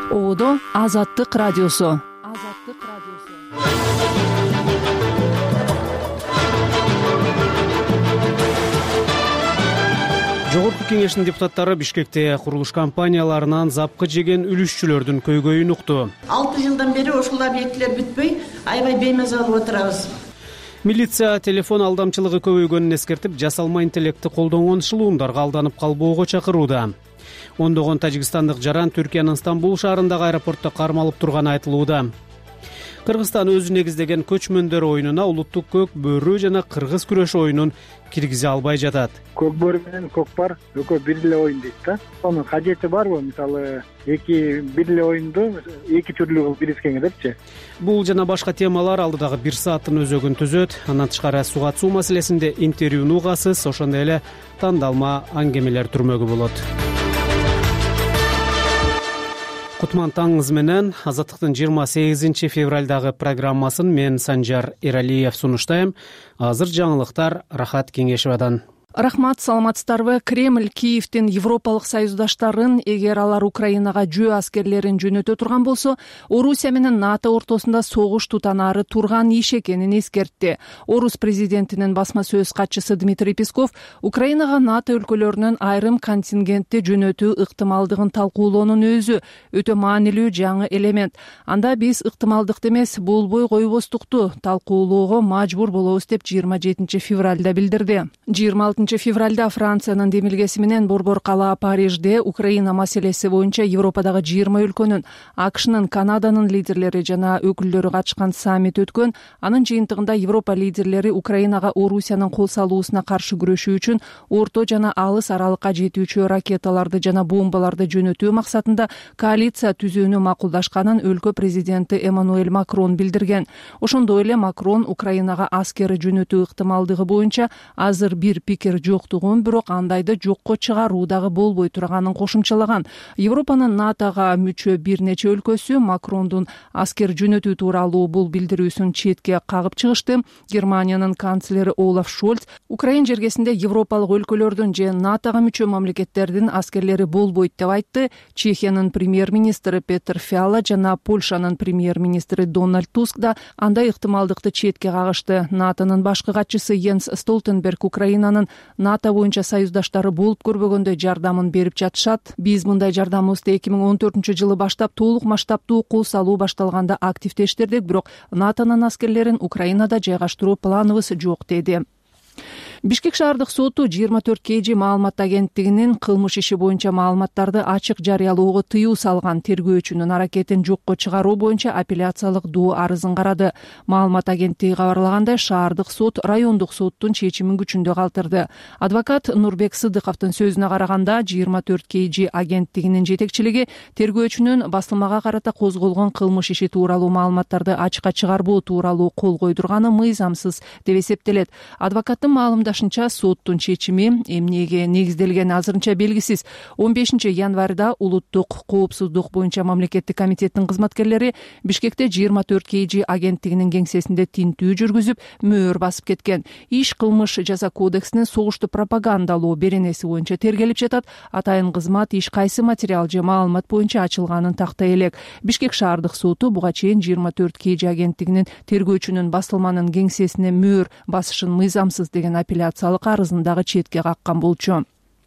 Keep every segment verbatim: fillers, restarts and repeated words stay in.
Оодо Азаттык радиосу. Азаттык радиосу. Жогорку кеңештин депутаттары Бишкекте курулуш компанияларынан запкы жеген үлүшчүлөрдүн көйгөйүн укту. алты жылдан бери ошол объектилер бүтпөй, аябай беймаза болуп отурабыз. Милиция телефон алдамчылыгы көбөйгөнүн эскертип, жасалма интеллектти колдонгон шылуундарга алданып калбоого чакырууда. Ондогон тажикстандык жаран Түркиянын Стамбул шаарындагы аэропортто кармалып турганы айтылууда. Кыргызстан өзү негиздеген көчмөндөр оюнуна улуттук көк бөрү жана кыргыз күрөш оюнун киргизе албай жатат. Көк бөрү менен көк бар экөө бир эле оюн дейт да. Анын кажети барбы? Мисалы, эки бир эле оюнду эки түрлүү кылып бирискенге депчи. Бул жана башка темалар алдыдагы бир сааттын өзөгүн түзөт. Андан тышкары суу катуу маселесинде интервьюну угасыз, ошондой эле тандалма аңгемелер түрмөгү болот. Кутман таңыңыз менен. Азаттыктын жыйырма сегизинчи февралдагы программасын мен Санжар Эралиев сунуштайм. Азыр жаңылыктар Рахат Кеңешевадан. Рахмат, саламатсыздарбы? Кремль Киевдин Европалык союздаштарын, эгер алар Украинага жөө аскерлерин жөнөтө турган болсо, Орусия менен НАТО ортосунда согуш тутанаары турган иш экенин эскертти. Орус президентинин басма сөз катчысы Дмитрий Песков Украинага НАТО өлкөлөрүнүн айрым контингентти жөнөтүү ыктымалдыгын талкуулоонун өзү өтө маанилүү жаңы элемент. Анда биз ыктымалдыкты эмес, болбой койбостукту талкуулоого мажбур болобуз деп жыйырма жетинчи февралда билдирди. жыйырма алтынчы февралда Франциянын демилгеси менен борбор кала Парижде Украина маселеси боюнча Европадагы жыйырма өлкөнүн, АКШнын, Канаданын лидерлери жана өкүлдөрү катышкан саммит өткөн. Анын жыйынтыгында Европа лидерлери Украинага Орусиянын кол салуусуна каршы күрөшүү үчүн орто жана алыс аралыкка жетүүчү ракеталарды жана бомбаларды жөнөтүү максатында коалиция түзүүнү макулдашканын өлкө президенти Эммануэль Макрон билдирген. Ошондой эле Макрон Украинага аскер жөнөтүү ыктымалдыгы боюнча азыр бир пикир жоктугун, бирок андайды жокко чыгаруу дагы болбой турганын кошумчалаган. Европанын НАТОга мүчө бир нече өлкөсү Макрондун аскер жөнөтүү тууралуу бул билдирүүсүн четке кагып чыгышты. Германиянын канцлери Олаф Шольц Украин жергесинде европалык өлкөлөрдүн же НАТОга мүчө мамлекеттердин аскерлери болбойт деп айтты. Чехиянын премьер-министри Петер Фиала жана Польшанын премьер-министри Дональд Туск да андай ыктымалдыкты четке кагышты. НАТОнун башкы катчысы Йенс Столтенберг Украинанын НАТО боюнча союздаштары болуп көрбөгөндөй жардамын берип жатышат. Биз мындай жардамыбызды эки миң он төртүнчү жылы баштап толук масштабтуу кол салуу башталганда активдештирдик, бирок НАТОнун аскерлерин Украинада жайгаштыруу планыбыз жок, деди. Бишкек шаардык соту жыйырма төрт кей жи маалымат агенттигинин кылмыш иши боюнча маалыматтарды ачык жарыялоого тыюу салган тергөөчүнүн аракетин жокко чыгаруу боюнча апелляциялык доо арызын карады. Маалымат агенттиги кабарлагандай, шаардык сот райондук соттун чечимин күчүндө калтырды. Адвокат Нурбек Сыдыковдун сөзүнө караганда, жыйырма төрт кей жи агенттигинин жетекчилиги тергөөчүнүн басылмага карата козголгон кылмыш иши тууралуу маалыматтарды ачыкка чыгарбоо тууралуу кол койдурганы мыйзамсыз деп эсептелет. Адвокаттын маалымдашынча, соттун чечими эмнеге негизделгени азырынча белгисиз. он бешинчи январда улуттук коопсуздук боюнча мамлекеттик комитеттин кызматкерлери Бишкекте жыйырма төрт кей жи агенттигинин кеңсесинде тинтүү жүргүзүп, мөөр басып кеткен. Иш кылмыш жаза кодексинин согушту пропагандалоо беренеси боюнча тергелип жатат. Атайын кызмат иш кайсы материал же маалымат боюнча ачылганын тактай элек. Бишкек шаардык соту буга чейин жыйырма төрт кей жи агенттигинин тергөөчүнүн басылманын кеңсесине мөөр басышын мыйзамсыз деген апелляциялык арызын дагы четке каккан болчу.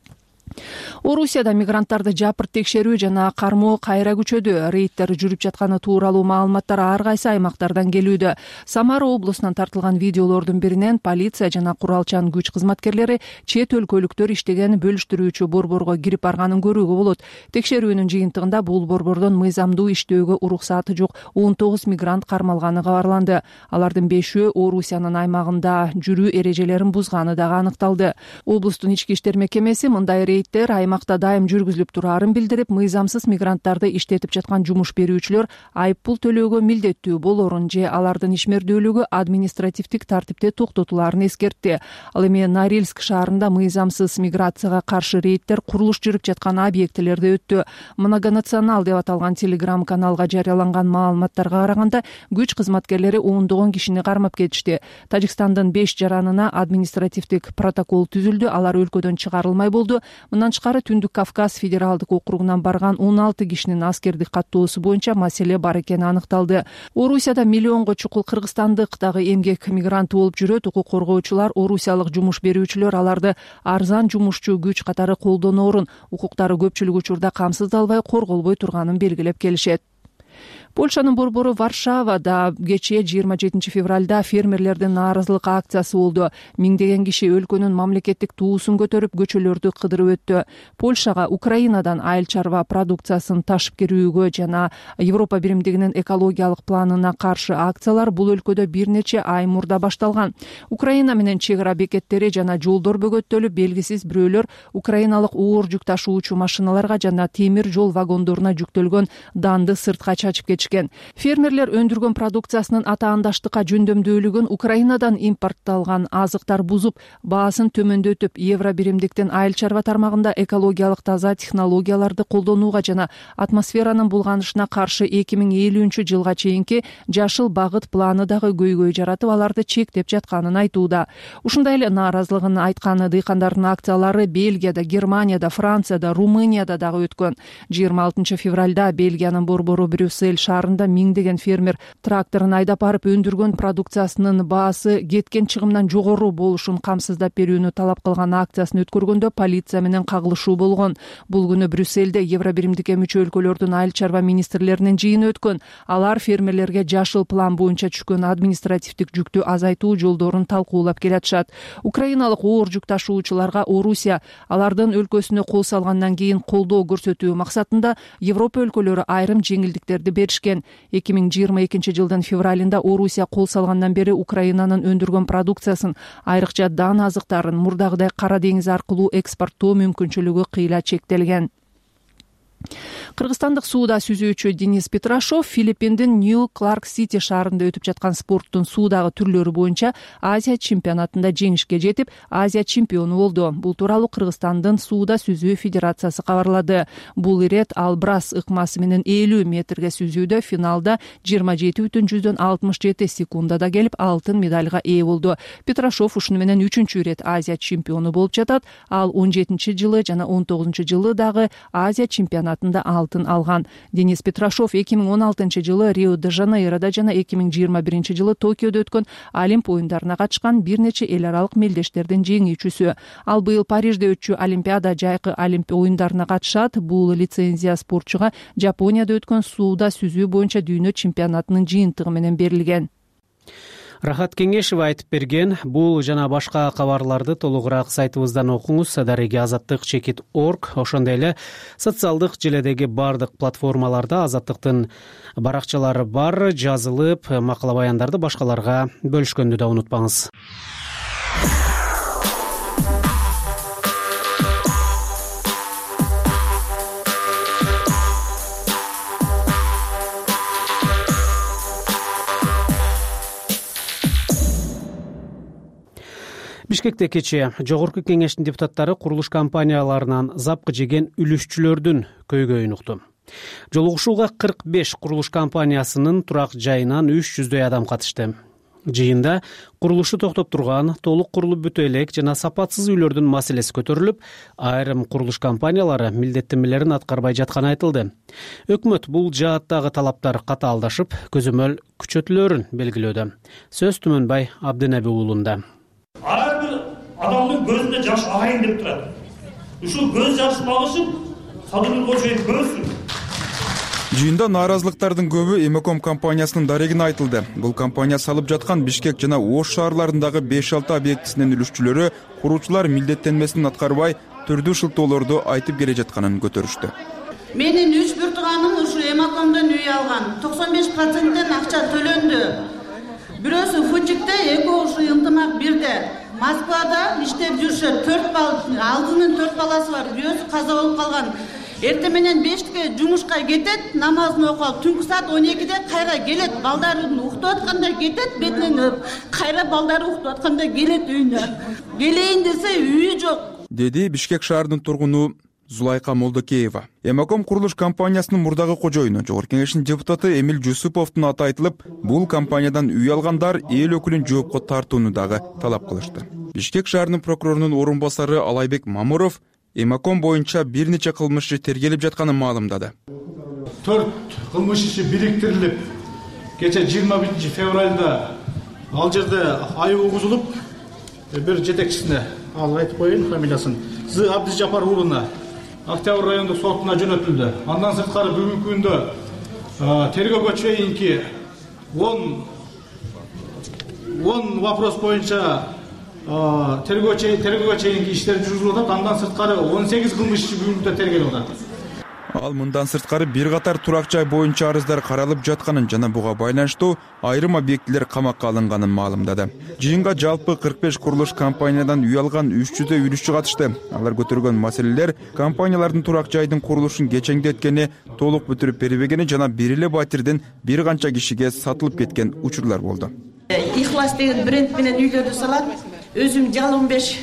Орусияда мигранттарды жапырт текшерүү жана кармоо кайра күчөдү. Рейдтер жүрүп жатканы тууралуу маалыматтар ар кайсы аймактардан келүүдө. Самара облусунан тартылган видеолордун биринен полиция жана куралчан күч кызматкерлери чет өлкөлүктөр иштеген бөлүштүрүүчү борборго кирип барганын көрүүгө болот. Текшерүүнүн жыйынтыгында бул борбордон мыйзамдуу иштөөгө уруксаты жок он тогуз мигрант кармалганы кабарланды. Алардын бешөө Орусиянын аймагында жүрүү эрежелерин бузганы дагы аныкталды. Облустун ички иштер мекемеси мындай рейд аймакта дайым жүргүзүлүп тураарын билдирип, мыйзамсыз мигранттарды иштетип жаткан жумуш берүүчүлөр айыппул төлөөгө милдеттүү болорун же алардын ишмердүүлүгү административдик тартипте токтотулаарын эскертти. Ал эми Норильск шаарында мыйзамсыз миграцияга каршы рейдтер курулуш жүрүп жаткан объектилерде өттү. Многонационал деп аталган телеграм каналга жарыяланган маалыматтарга караганда, күч кызматкерлери ондогон кишини кармап кетишти. Тажикстандын беш жаранына административдик протокол түзүлдү, алар өлкөдөн чыгарылмай болду. Мындан тышкары Түндүк Кавказ федералдык округунан барган он алты кишинин аскердик каттоосу боюнча маселе бар экени аныкталды. Орусияда миллионго чукул кыргызстандык дагы эмгек мигранты болуп жүрөт. Укук коргоочулар, орусиялык жумуш берүүчүлөр аларды арзан жумушчу күч катары колдоноорун, укуктары көпчүлүк учурда камсыздалбай, корголбой турганын белгилеп келишет. Польшанын борбору Варшавада кечээ жыйырма жетинчи февралда фермерлердин нааразылык акциясы болду. Миңдеген киши өлкөнүн мамлекеттик туусун көтөрүп, көчөлөрдү кыдырып өттү. Польшага Украинадан айыл чарба продукциясын ташып кирүүгө жана Европа биримдигинин экологиялык планына каршы акциялар бул өлкөдө бир нече ай мурда башталган. Украина менен чек ара бекеттери жана жолдор бөгөттөлүп, белгисиз бирөөлөр украиналык оор жүк ташуучу машиналарга жана темир жол вагондоруна жүктөлгөн данды сыртка чачып кетишкен. Фермерлер өндүргөн продукциясынын атаандаштыкка жөндөмдүүлүгүн Украинадан импортталган азыктар бузуп, баасын төмөндөтүп, евро биримдиктин айыл чарба тармагында экологиялык таза технологияларды колдонууга жана атмосферанын булганышына каршы эки миң элүүнчү жылга чейинки жашыл багыт планы дагы көйгөй жаратып, аларды чектеп жатканын айтууда. Ушундай эле нааразылыгын айткан дыйкандардын акциялары Бельгияда, Германияда, Францияда, Румынияда дагы өткөн. жыйырма алтынчы февралда Бельгиянын борбору Брюссель шаарында миңдеген фермер тракторун айдап барып, өндүргөн продукциясынын баасы кеткен чыгымдан жогору болушун камсыздап берүүнү талап кылган акциясын өткөргөндө полиция менен кагылышуу болгон. Бул күнү Брюссельде Евро биримдикке мүчө өлкөлөрдүн айыл чарба министрлеринин жыйыны өткөн. Алар фермерлерге жашыл план боюнча түшкөн административдик жүктү азайтуу жолдорун талкуулап келатышат. Украиналык оор жүк ташуучуларга Орусия алардын өлкөсүнө кол салгандан кийин колдоо көрсөтүү максатында Европа өлкөлөрү айрым жеңилдиктерди беришкен. эки миң жыйырма экинчи жылдын февралында Орусия кол салгандан бери Украинанын өндүргөн продукциясын, айрыкча дан азыктарын мурдагыдай Кара деңиз аркылуу экспорттоо мүмкүнчүлүгү кыйла чектелген. Кыргызстандык сууда сүзүүчү Денис Петрашов Филиппиндин Нью-Кларк-Сити шаарында өтүп жаткан спорттун суудагы түрлөрү боюнча Азия чемпионатында жеңишке жетип, Азия чемпиону болду. Бул тууралуу Кыргызстандын сууда сүзүү федерациясы кабарлады. Бул ирет албрас ыкмасы менен элүү метрге сүзүүдө финалда жыйырма жети бүтүн жүздөн алтымыш жети секундада келип, алтын медальга ээ болду. Петрашов ушуну менен үчүнчү ирет Азия чемпиону болуп жатат. Ал он жетинчи жылы жана он тогузунчу жылы дагы Азия чемпионатында алтын алган. Денис Петрашов эки миң он алтынчы жылы Рио-де-Жанейрода жана эки миң жыйырма биринчи жылы Токиодо өткөн Олимп оюндарына катышкан бир нече эл аралык мелдештердин жеңүүчүсү. Ал быйыл Парижде өтчү Олимпиада жайкы Олимп оюндарына катышат. Бул лицензия спортчуга Жапонияда өткөн сууда сүзүү боюнча дүйнө чемпионатынын жыйынтыгы менен берилген. Рахат Кеңешева айтып берген. Бул жана башка кабарларды толугураак сайтыбыздан окуңуз. Дареге азаттык чекит точка орг. Ошондой эле социалдык желедеги бардык платформаларда Азаттыктын баракчалары бар. Жазылып, макала баяндарды башкаларга бөлүшкөндү да унутпаңыз. Бишкекте кечээ Жогорку кеңештин депутаттары курулуш компанияларынан запкы жеген үлүшчүлөрдүн көйгөйүн укту. Жолугушууга кырк беш курулуш компаниясынын турак жайынан үч жүздөй адам катышты. Жыйында курулушу токтоп турган, толук курулуп бүтө элек жана сапатсыз үйлөрдүн маселеси көтөрүлүп, айрым курулуш компаниялары милдеттенмелерин аткарбай жатканы айтылды. Өкмөт бул жааттагы талаптар катаалдашып, көзөмөл күчөтүлөрүн белгилөөдө. Сөз Түмөнбай Абдынаби уулунда. Ар бир адамдын көзүнө жаш агайын деп турат. Ушул көз жашын алышып, Садыр Кочоев көрсүн. Жыйында нааразылыктардын көбү Эмоком компаниясынын дарегине айтылды. Бул компания салып жаткан Бишкек жана Ош шаарларындагы беш алты объектисинин үлүшчүлөрү куруучулар милдеттенмесин аткарбай, түрдүү шылтоолорду айтып келе жатканын көтөрүштү. Менин үч бир тууганым ушу Эмокомдон үй алган. токсон беш проценттен акча төлөндү. Бирөөсү Фучикте, экөөсү ынтымак бирде. Москвада иштеп жүрүшөт. төрт бала, алдынын төрт баласы бар. Бирөөсү каза болуп калган. Эрте менен бештикке жумушка кетет, намазын окуп алып, түнкү саат он экиде кайра келет. Балдарын уктуп атканда кетет, бетинен кайра балдары уктуп атканда келет үйүнө. Келейин десе үйү жок, деди Бишкек шаарынын тургуну Зулайка Молдокеева. Эмоком курулуш компаниясынын мурдагы кожоюну Жогорку кеңештин депутаты Эмил Жусуповдун аты айтылып, бул компаниядан үй алгандар эл өкүлүн жоопко тартууну дагы талап кылышты. Бишкек шаарынын прокурорунун орун басары Алайбек Мамуров Эмаком боюнча бир нече кылмыш иши тергелип жатканын маалымдады. төрт кылмыш иши бириктирилип, кече жыйырма биринчи февралда ал жерде айып угузулуп, бир жетекчисине, ал айтып коеюн фамилиясын, З. Абдижапар уулуна Октябрь райондук сотуна жөнөтүлдү. Андан сырткары бүгүнкү күндө тергөөгө чейинки он вопрос боюнча тергөөгө чейинки иштер жүргүзүлүп атат. Андан сырткары он сегиз кылмыш иши бүгүнкү тергелип атат. Ал мындан сырткары бир катар турак жай боюнча арыздар каралып жатканын жана буга байланыштуу айрым объектилер камакка алынганын маалымдады. Жыйынга жалпы кырк беш курулуш компаниядан үй алган үч жүздөй үлүшчү катышты. Алар көтөргөн маселелер компаниялардын турак жайдын курулушун кечеңдеткени, толук бүтүрүп бербегени жана бир эле батирден бир канча кишиге сатылып кеткен учурлар болду. Ихлас деген бренд менен үйлөрдү салат. Өзүм жалон беш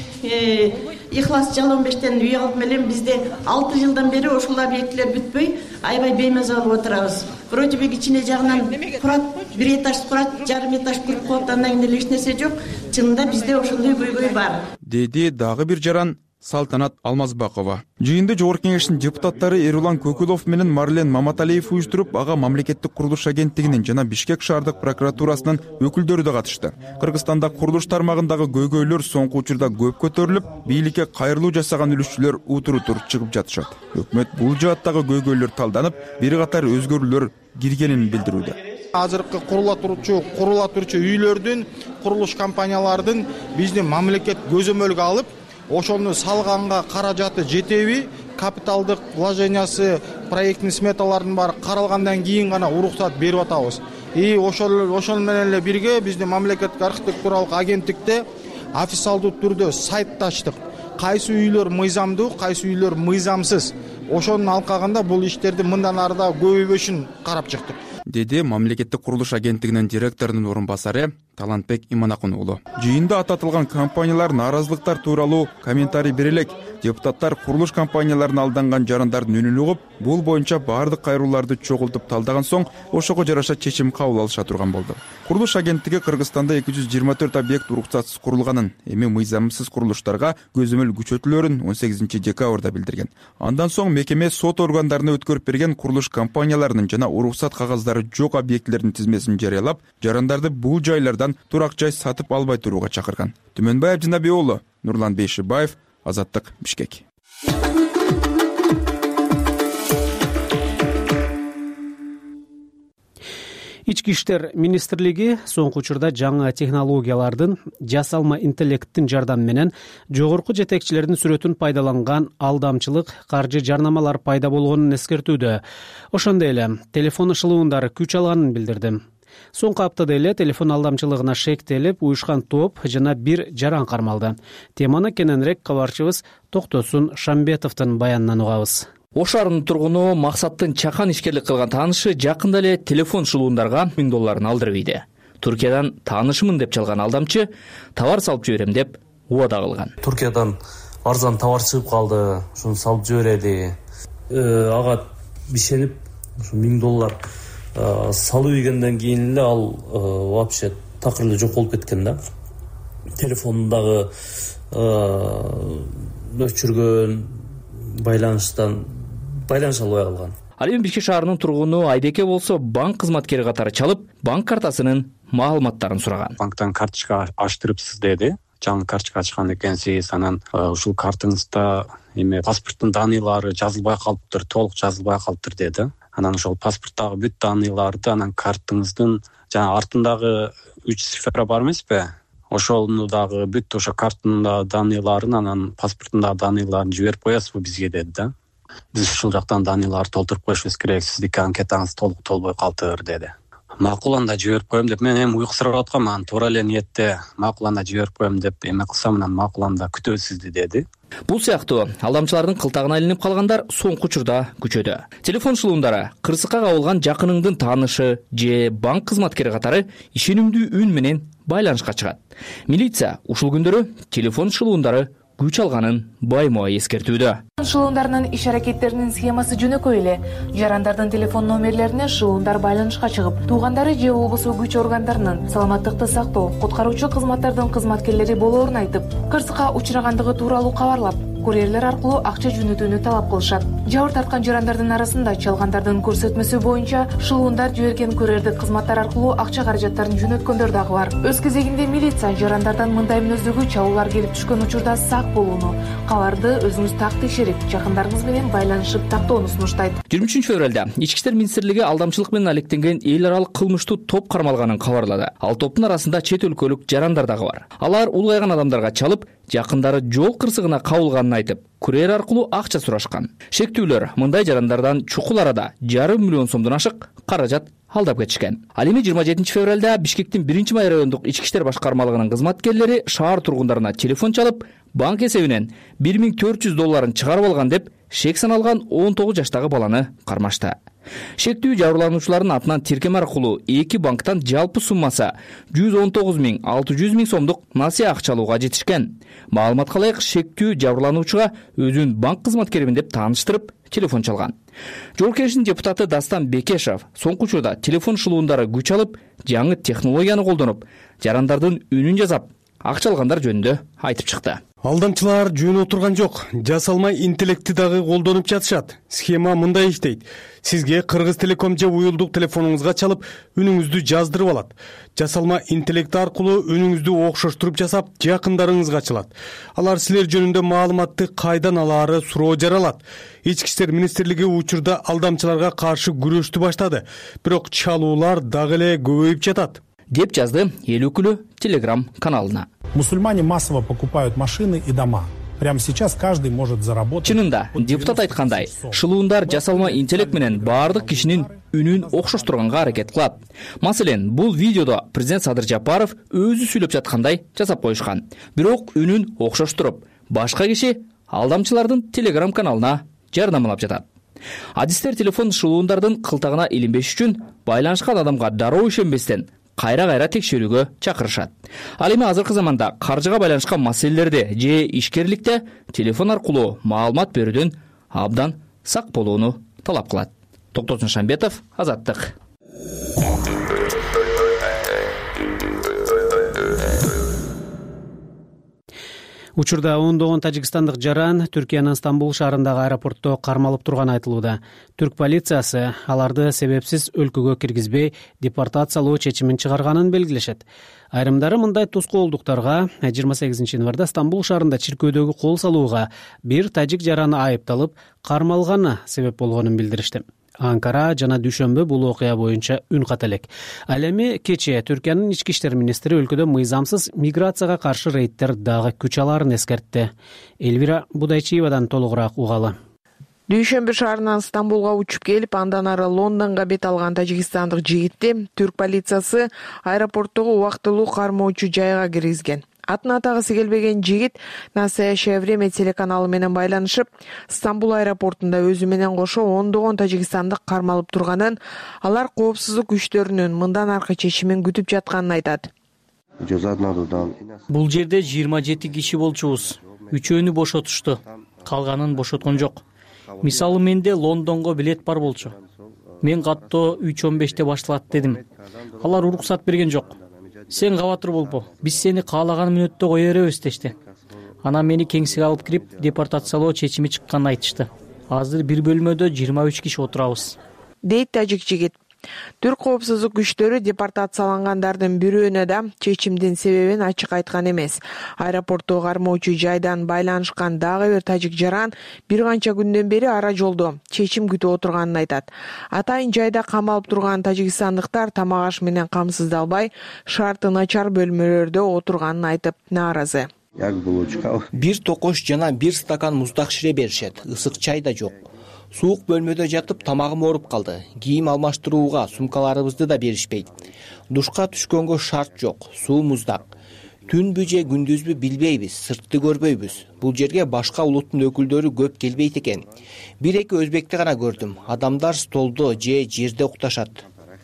Ихлас жалон бештен үй алып элем. Бизде алты жылдан бери ошол объектилер бүтпөй, аябай беймаза болуп отурабыз. Вроде бы кичине жагынан курат, бир этаж курат, жарым этаж куруп коет, андан кийин эле эч нерсе жок. Чынында бизде ошондой көйгөй бар. Деди дагы бир жаран Салтанат Алмазбакова. Жыйынды Жогорку Кеңештин депутаттары Эрулан Көкүлов менен Марлен Маматалиев уюштуруп, ага мамлекеттик курулуш агенттигинин жана Бишкек шаардык прокуратурасынын өкүлдөрү да катышты. Кыргызстанда курулуш тармагындагы көйгөйлөр соңку учурда көп көтөрүлүп, бийликке кайрылуу жасаган үлүшчүлөр утур-утур чыгып жатышат. Өкмөт бул жааттагы көйгөйлөр талданып, бир катар өзгөрүүлөр киргенин билдирүүдө. Азыркы курула турчу, курула турчу үйлөрдүн, курулуш компаниялардын биздин мамлекет көзөмөлгө алып, ошону салганга каражаты жетеби, капиталдык вложениясы, проектный сметалардын баары каралгандан кийин гана уруксат берип атабыз. И ошол ошол менен эле бирге биздин мамлекеттик архитектуралык агенттикте официалдуу түрдө сайт ачтык. Кайсы үйлөр мыйзамдуу, кайсы үйлөр мыйзамсыз. Ошонун алкагында бул иштерди мындан ары да көбөйбөшүн карап чыктык. Деди мамлекеттик курулуш агенттигинин директорунун орун басары Талантбек Иманакун уулу. Жыйында ататылган компаниялар нааразылыктар тууралуу комментарий бере элек. Депутаттар курулуш компанияларына алданган жарандардын үнүн угуп, бул боюнча баардык кайрууларды чогултуп талдаган соң ошого жараша чечим кабыл алыша турган болду. Курулуш агенттиги Кыргызстанда эки жүз жыйырма төрт объект уруксатсыз курулганын, эми мыйзамсыз курулуштарга көзөмөл күчөтүлөрүн он сегизинчи декабрда билдирген. Андан соң мекеме сот органдарына өткөрүп берген курулуш компанияларынын жана уруксат кагаздары жок объектилердин тизмесин жарыялап, жарандарды бул жайлардан турак жай сатып албай турууга чакырган. Түмөнбай Абдинабий уулу, Нурлан Бейшибаев, Азаттык, Бишкек. Ички иштер министрлиги соңку учурда жаңы технологиялардын, жасалма интеллекттин жардамы менен жогорку жетекчилердин сүрөтүн пайдаланган алдамчылык каржы жарнамалар пайда болгонун эскертүүдө. Ошондой эле телефон ышылуундары күч алганын билдирди. Соңку аптада эле телефон алдамчылыгына шектелип, уюшкан топ жана бир жаран кармалды. Теманы кененирээк кабарчыбыз Токтосун Шамбетовдун баянынан угабыз. Ош шаарынын тургуну Максаттын чакан ишкерлик кылган таанышы жакында эле телефон шылуундарга миң долларын алдырып ийди. Туркиядан таанышымын деп чалган алдамчы товар салып жиберем деп убада кылган. Туркиядан арзан товар чыгып калды, ошону салып жибереди. Ага бишенип, ушу миң доллар салып ийгенден кийин эле ал вообще такыр эле жок болуп кеткен да. Телефондагы өчүргөн байланыштан байланыш албай калган. Ал эми Бишкек шаарынын тургуну Айдеке болсо банк кызматкери катары чалып, банк картасынын маалыматтарын сураган. Банктан карточка ачтырыпсыз деди. Жаңы карточка ачкан экенсиз, анан ушул картыңызда эме паспорттун даныйлары жазылбай калыптыр, толук жазылбай калыптыр деди. Анан ошол паспорттагы бүт даныйларды анан картыңыздын жана артындагы үч цифра бар эмеспи? Ошону дагы бүт ошо картында даныйларын, анан паспортунда даныйларын жиберип коесузбу бизге деди да. Биз ушул жактан даныйларды толтуруп коюшубуз керек, сиздики анкетаңыз толук толбой калыптыр деди. Макул, анда жиберип коем деп мен эми уйкусурап аткам, анан туура эле ниетте макул анда жиберип коем деп эме кылсам, анан макул анда күтөбүз сизди деди. Бул сыяктуу алдамчылардын кылтагына илинип калгандар соңку учурда күчөдө. Телефон шылуундары кырсыкка кабылган жакыныңдын таанышы же банк кызматкери катары ишенимдүү үн менен байланышка чыгат. Милиция ушул күндөрү телефон шылуундары күч алганын байма эскертүүдө. Шылуундарынын иш аракеттеринин схемасы жөнөкөй эле. Жарандардын телефон номерлерине шылуундар байланышка чыгып, туугандары же болбосо күч органдарынын саламаттыкты сактоо, куткаруучу кызматтардын кызматкерлери болоорун айтып, кырсыкка учурагандыгы тууралуу кабарлап, курьерлер аркылуу акча жөнөтүүнү талап кылышат. Жабыр тарткан жарандардын арасында чалгандардын көрсөтмөсү боюнча шылуундар жиберген курьердик кызматтар аркылуу акча каражаттарын жөнөткөндөр дагы бар. Өз кезегинде милиция жарандардан мындай мүнөздөгү чалуулар келип түшкөн учурда сак болууну, кабарды өзүңүз так текшерип, жакындарыңыз менен байланышып тактоону сунуштайт. жыйырма үчүнчү февралда Ички иштер министрлиги алдамчылык менен алектенген эл аралык кылмыштуу топ кармалганын кабарлады. Ал топтун арасында чет өлкөлүк жарандар дагы бар. Алар улгайган адамдарга чалып, жакындары жол кырсыгына кабылганын айтып, курьер аркылуу акча сурашкан. Шектүүлөр мындай жарандардан чукул арада жарым миллион сомдон ашык каражат алдап кетишкен. Ал эми жыйырма жетинчи февралда Бишкектин биринчи май райондук ички иштер башкармалыгынын кызматкерлери шаар тургундарына телефон чалып, банк эсебинен бир миң төрт жүз долларын чыгарып алган деп шек саналган он тогуз жаштагы баланы кармашты. Шектүү жабырлануучулардын атынан тиркеме аркылуу эки банктан жалпы суммасы жүз он тогуз миң алты жүз миң сомдук насыя акча алууга жетишкен. Маалыматка ылайык, шектүү жабырлануучуга өзүн банк кызматкеримин деп тааныштырып телефон чалган. Жогорку депутаты Дастан Бекешев соңку учурда телефон шылуундары күч алып, жаңы технологияны колдонуп, жарандардын үнүн жасап, акча алгандар жөнүндө айтып чыкты. Алдамчылар жөн отурган жок, жасалмай интеллектти дагы колдонуп жатышат. Схема мындай иштейт. Сизге Кыргыз Телеком же уюлдук телефонуңузга чалып, үнүңүздү жаздырып алат. Жасалма интеллект аркылуу үнүңүздү окшоштуруп жасап, жакындарыңызга чалат. Алар силер жөнүндө маалыматты кайдан алаары суроо жаралат. Ички иштер министрлиги учурда алдамчыларга каршы күрөштү баштады. Бирок чалуулар дагы эле көбөйүп жатат, деп жазды эл өкүлү Телеграм каналына. Мусульмане массово покупают машины и дома. Прямо сейчас каждый может заработать. Чынында, депутат айткандай, шылуундар жасалма интеллект менен баардык кишинин үнүн окшоштурганга аракет кылат. Маселен, бул видеодо президент Садыр Жапаров өзү сүйлөп жаткандай жасап коюшкан. Бирок үнүн окшоштуруп, башка киши алдамчылардын Телеграм каналына жардамлап жатат. Адистер телефон шылуундардын кылтагына илинбеш үчүн байланышкан адамга дароо ишенбестен кайра-кайра текшерүүгө чакырышат. Ал эми азыркы заманда каржыга байланышкан маселелерде же ишкерликте телефон аркылуу маалымат берүүдөн абдан сак болууну талап кылат. Токтосун Шамбетов, Азаттык. Учурда ондогон тажикстандык жаран Түркиянын Стамбул шаарындагы аэропортто кармалып турганы айтылууда. Түрк полициясы аларды себепсиз өлкөгө киргизбей депортациялоо чечимин чыгарганын белгилешет. Айрымдары мындай тоскоолдуктарга жыйырма сегизинчи январда Стамбул шаарында чиркөөдөгү кол салууга бир тажик жараны айыпталып кармалганы себеп болгонун билдиришти. Анкара жана Дүйшөмбү бул окуя боюнча үн ката элек. Ал эми кечээ Түркиянын ички иштер министри өлкөдө мыйзамсыз миграцияга каршы рейдтер дагы күч алаарын эскертти. Элвира Будайчиевадан толугураак угалы. Дүйшөмбү шаарынан Стамбулга учуп келип, андан ары Лондонго бет алган тажикстандык жигитти түрк полициясы аэропорттогу убактылуу кармоочу жайга киргизген. Атын атагысы келбеген жигит Насая Шевреме телеканалы менен байланышып, Стамбул аэропортунда өзү менен кошо ондогон тажикстандык кармалып турганын, алар коопсуздук күчтөрүнүн мындан аркы чечимин күтүп жатканын айтат. Бул жерде жыйырма жети киши болчубуз. Үчөөнү бошотушту, калганын бошоткон жок. Мисалы менде Лондонго билет бар болчу. Мен каттоо үч он беште башталат дедим. Алар уруксат берген жок. Сен кабатыр болбо, биз сени каалаган мүнөттө кое беребиз дешти. Анан мени кеңсеге алып кирип, депортациялоо чечими чыкканын айтышты. Азыр бир бөлмөдө жыйырма үч киши отурабыз, дейт тажик жигит. Түрк коопсуздук күчтөрү депортациялангандардын бирөөнө да чечимдин себебин ачык айткан эмес. Аэропортту кармоочу жайдан байланышкан дагы бир тажик жаран бир канча күндөн бери ара жолдо чечим күтүп отурганын айтат. Атайын жайда камалып турган тажикстандыктар тамак аш менен камсыздалбай, шарты начар бөлмөлөрдө отурганын айтып нааразы. Бир токош жана бир стакан муздак шире беришет, ысык чай да жок. Суук бөлмөдө жатып тамагым ооруп калды. Кийим алмаштырууга сумкаларыбызды да беришпейт. Душка түшкөнгө шарт жок, суу муздак. Түнбү же күндүзбү билбейбиз, сыртты көрбөйбүз. Бул жерге башка улуттун өкүлдөрү көп келбейт экен. Бир эки өзбекти гана көрдүм. Адамдар столдо же жерде укташат.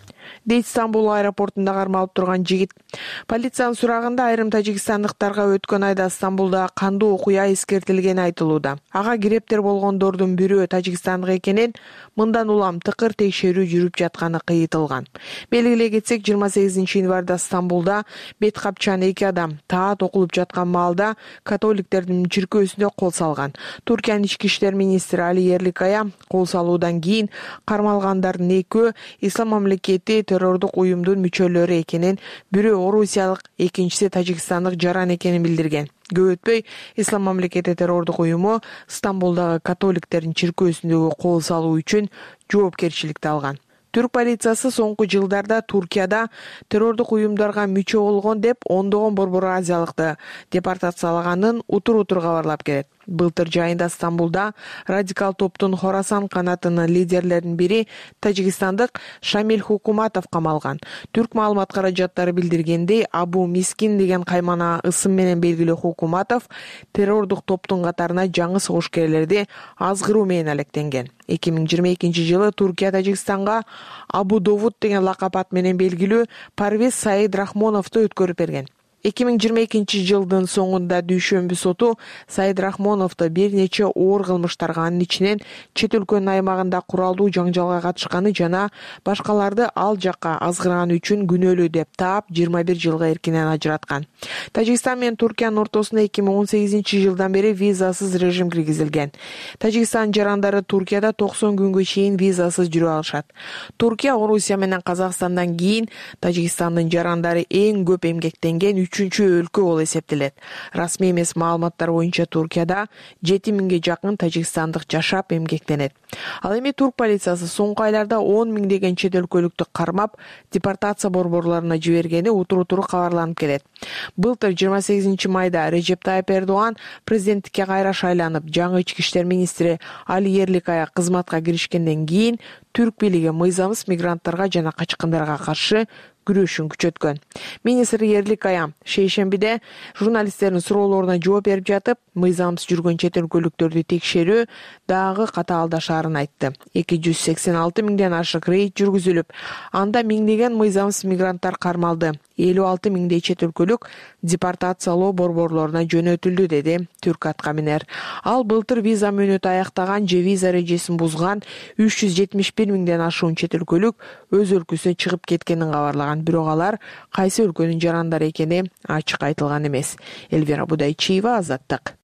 дейт Стамбул аэропортунда кармалып турган жигит. Полициянын сурагында айрым тажикстандыктарга өткөн айда Стамбулда кандуу окуя эскертилгени айтылууда. Ага кирептер болгондордун бирөө тажикстандык экенин, мындан улам тыкыр текшерүү жүрүп жатканы кыйытылган. Белгилей кетсек, жыйырма сегизинчи январда Стамбулда бет капчан эки адам таат окулуп жаткан маалда католиктердин чиркөөсүнө кол салган. Туркиянын ички иштер министри Али Ерликая кол салуудан кийин кармалгандардын экөө Ислам мамлекети террордук уюмдун мүчөлөрү экенин, бирөө орусиялык, экинчиси тажикстандык жаран экенин билдирген. Көп өтпөй Ислам мамлекети террордук уюму Стамбулдагы католиктердин чиркөөсүндөгү кол салуу үчүн жоопкерчиликти алган. Түрк полициясы соңку жылдарда Туркияда террордук уюмдарга мүчө болгон деп ондогон борбор азиялыкты депортациялаганын утур-утур кабарлап келет. Былтыр жайында Стамбулда радикал топтун Хорасан канатынын лидерлеринин бири тажикстандык Шамиль Хукуматов камалган. Түрк маалымат каражаттары билдиргендей, Абу Мискин деген каймана ысым менен белгилүү Хукуматов террордук топтун катарына жаңы согушкерлерди азгыруу менен алектенген. эки миң жыйырма экинчи жылы Туркия Тажикстанга Абу Довуд деген лакап ат менен белгилүү Парвиз Саид Рахмоновду өткөрүп берген. эки миң жыйырма экинчи жылдын соңунда дүйшөмбү соту Саид Рахмоновду бир нече оор кылмыштарга, анын ичинен чет өлкөнүн аймагында куралдуу жаңжалга катышканы жана башкаларды ал жакка азгырганы үчүн күнөөлүү деп таап, жыйырма бир жылга эркинен ажыраткан. Тажикстан менен Туркиянын ортосуна эки миң он сегизинчи жылдан бери визасыз режим киргизилген. Тажикстан жарандары Туркияда токсон күнгө чейин визасыз жүрө алышат. Туркия, Орусия менен Казакстандан кийин Тажикстандын жарандары эң көп эмгектенген үчүнчү өлкө болуп эсептелет. Расмий эмес маалыматтар боюнча Туркияда жети миңге жакын тажикстандык жашап эмгектенет. Ал эми Турк полициясы соңку айларда он миңдеген чет өлкөлүктү кармап, депортация борборлоруна жибергени утур-утур кабарланып келет. Былтыр жыйырма сегизинчи майда Режеп Тайып Эрдоган президенттикке кайра шайланып, жаңы ички иштер министри Али Ерликая кызматка киришкенден кийин түрк бийлиги мыйзамсыз мигранттарга жана качкындарга каршы күрөшүн күчөткөн. Министр Ерликая шейшембиде журналисттердин суроолоруна жооп берип жатып, мыйзамсыз жүргөн чет өлкөлүктөрдү текшерүү дагы катаалдашаарын айтты. эки жүз сексен алты миңден ашык рейд жүргүзүлүп, анда миңдеген мыйзамсыз мигранттар кармалды. элүү алты миңдей чет өлкөлүк депортациялоо борборлоруна жөнөтүлдү, деди түрк аткаминер. Ал былтыр виза мөөнөтү аяктаган же виза эрежесин бузган үч жүз жетимиш бир миңден ашуун чет өлкөлүк өз өлкөсүнө чыгып кеткенин кабарлаган. Бирок алар кайсы өлкөнүн жарандары экени ачык айтылган эмес. Элвира Будайчиева, Азаттык.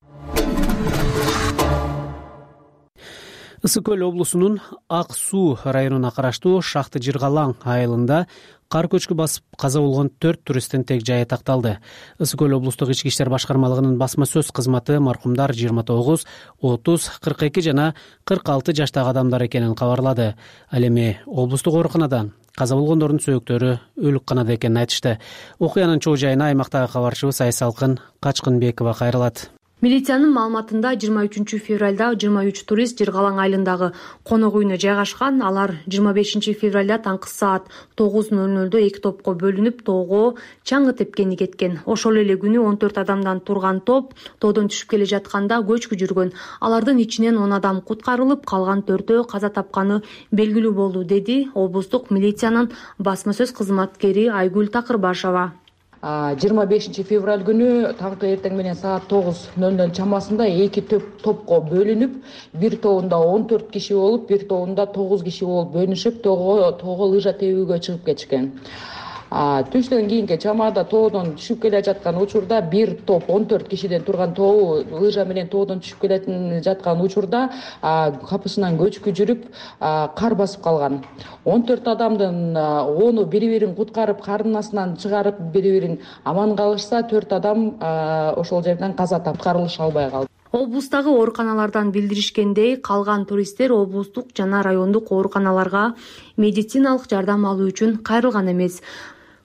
Ысык көл облусунун Ак Суу районуна караштуу Шахты Жыргалаң айылында кар көчкү басып каза болгон төрт туристтин тег жайы такталды. Ысык көл облустук ички иштер башкармалыгынын басма сөз кызматы маркумдар жыйырма тогуз, отуз, кырк эки жана кырк алты жаштагы адамдар экенин кабарлады. Ал эми облустук ооруканадан каза болгондордун сөөктөрү өлүк канада экенин айтышты. Окуянын чоо жайына аймактагы кабарчыбыз Айсалкын Качкынбекова кайрылат. Милициянын маалыматында жыйырма үчүнчү февралда жыйырма үч турист Жыргалаң айылындагы конок үйүнө жайгашкан. Алар жыйырма бешинчи февралда таңкы саат тогуз ноль нольдо эки топко бөлүнүп тоого чаңгы тепкени кеткен. Ошол эле күнү он төрт адамдан турган топ тоодон түшүп келе жатканда көчкү жүргөн. Алардын ичинен он адам куткарылып, калган төртөө каза тапканы белгилүү болду, деди облустук милициянын басма сөз кызматкери Айгүл Такырбашева. жыйырма бешинчи февраль күнү таңкы эртең менен саат тогуз ноль ноль чамасында эки топко бөлүнүп, бир тобунда он төрт киши болуп, бир тобунда тогуз киши болуп бөлүнүшүп, тоого тоого лыжа тебүүгө чыгып кетишкен. Түштөн кийинки чамада тоодон түшүп келе жаткан учурда бир топ он төрт кишиден турган тоо лыжа менен тоодон түшүп келе жаткан учурда капысынан көчкү жүрүп кар басып калган. он төрт адамдын ону бири-бирин куткарып, кардын астынан чыгарып, бири-бирин аман калышса, төрт адам ошол жерден каза тапып, куткарылыша албай калды. Облустагы ооруканалардан билдиришкендей, калган туристтер облустук жана райондук ооруканаларга медициналык жардам алуу үчүн кайрылган эмес.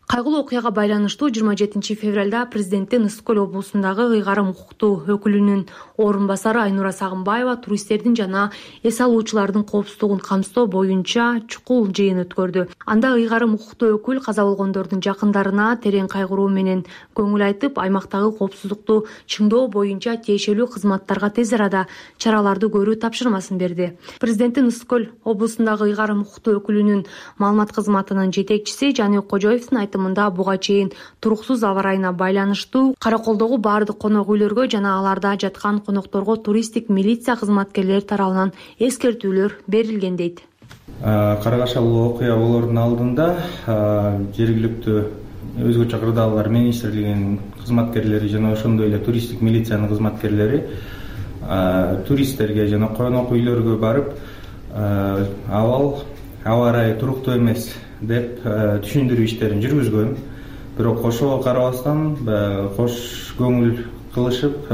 Кайгылуу окуяга байланыштуу жыйырма жетинчи февралда президенттин Ысык көл облусундагы ыйгарым укуктуу өкүлүнүн орун басары Айнура Сагынбаева туристтердин жана эс алуучулардын коопсуздугун камсыздоо боюнча чукул жыйын өткөрдү. Анда ыйгарым укуктуу өкүл каза болгондордун жакындарына терең кайгыруу менен көңүл айтып, аймактагы коопсуздукту чыңдоо боюнча тиешелүү кызматтарга тез арада чараларды көрүү тапшырмасын берди. Президенттин Ысык көл облусундагы ыйгарым укуктуу өкүлүнүн маалымат кызматынын жетекчиси Жаныбек Кожоевдин айтымында буга чейин туруксуз аба ырайына байланыштуу Караколдогу баардык конок үйлөргө жана аларда жаткан конокторго туристтик милиция кызматкерлери тарабынан эскертүүлөр берилген дейт. Каргашалуу окуя болоордун алдында жергиликтүү өзгөчө кырдаалдар министрлигинин кызматкерлери жана ошондой эле туристтик милициянын кызматкерлери туристтерге жана конок үйлөргө барып абал аба ырайы туруктуу эмес деп түшүндүрүү иштерин жүргүзгөн. Бирок ошого карабастан кош көңүл кылышып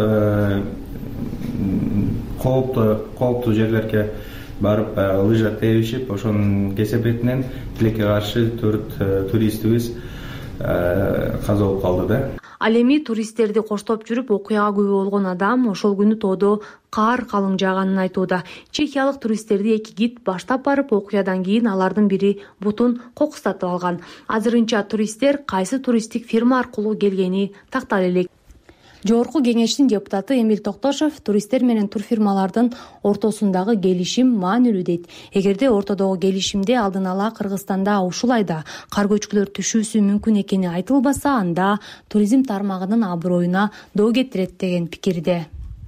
кооптуу кооптуу жерлерге барып лыжа тебишип, ошонун кесепетинен тилекке каршы төрт туристибиз каза болуп калды да. Ал эми туристтерди коштоп жүрүп окуяга күбө болгон адам ошол күнү тоодо каар калың жааганын айтууда. Чехиялык туристтерди эки гид баштап барып, окуядан кийин алардын бири бутун кокустатып алган. Азырынча туристтер кайсы туристтик фирма аркылуу келгени тактала элек. Жогорку кеңештин депутаты Эмиль Токтошов туристтер менен турфирмалардын ортосундагы келишим маанилүү дейт. Эгерде ортодогу келишимде алдын ала Кыргызстанда ушул айда кар көчкүлөр түшүүсү мүмкүн экени айтылбаса, анда туризм тармагынын аброюна доо кетирет деген пикирде.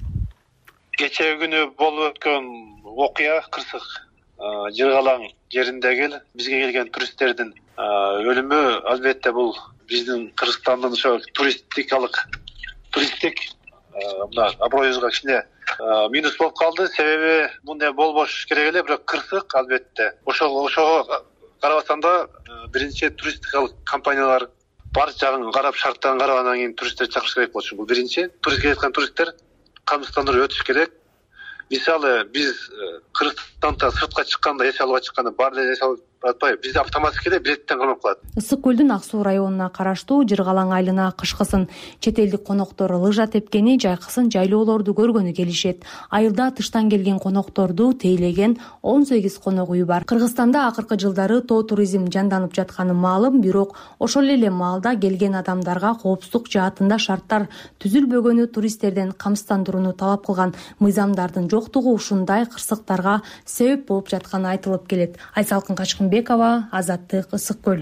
Кечээ күнү болуп өткөн окуя Кырсык Жыргалаң жериндеги бизге келген туристтердин өлүмү албетте бул биздин Кыргызстандын ошо туристикалык туристтик мына аброюбузга кичине минус болуп калды. Себеби мындай болбош керек эле, бирок Кырсык албетте ошого ошого карабастан да биринчи туристикалык компаниялар бар жагын карап, шарттарын карагандан кийин туристтерди чакырыш керек болчу. Бул биринчи. Туристке жаткан туристтер камсыздандырып өтүш керек. Мисалы биз Кыргызстандан сыртка чыкканда, эс алууга чыкканда бар эле эс алып атпайбы, бизде автоматически эле билеттен калып калат. Ысык көлдүн Ак суу районуна караштуу Жыргалаң айылына кышкысын чет элдик коноктор лыжа тепкени, жайкысын жайлоолорду көргөнү келишет. Айылда тыштан келген конокторду тейлеген он сегиз конок үй бар. Кыргызстанда акыркы жылдары тоо туризм жанданып жатканы маалым, бирок ошол эле маалда келген адамдарга коопсуздук жаатында шарттар түзүлбөгөнү туристтерден камсыздандырууну талап кылган мыйзамдардын жоктугу ушундай кырсыктарга себеп болуп жатканы айтылып келет. Айсалкын Качкынбекова, Азаттык, Ысык көл.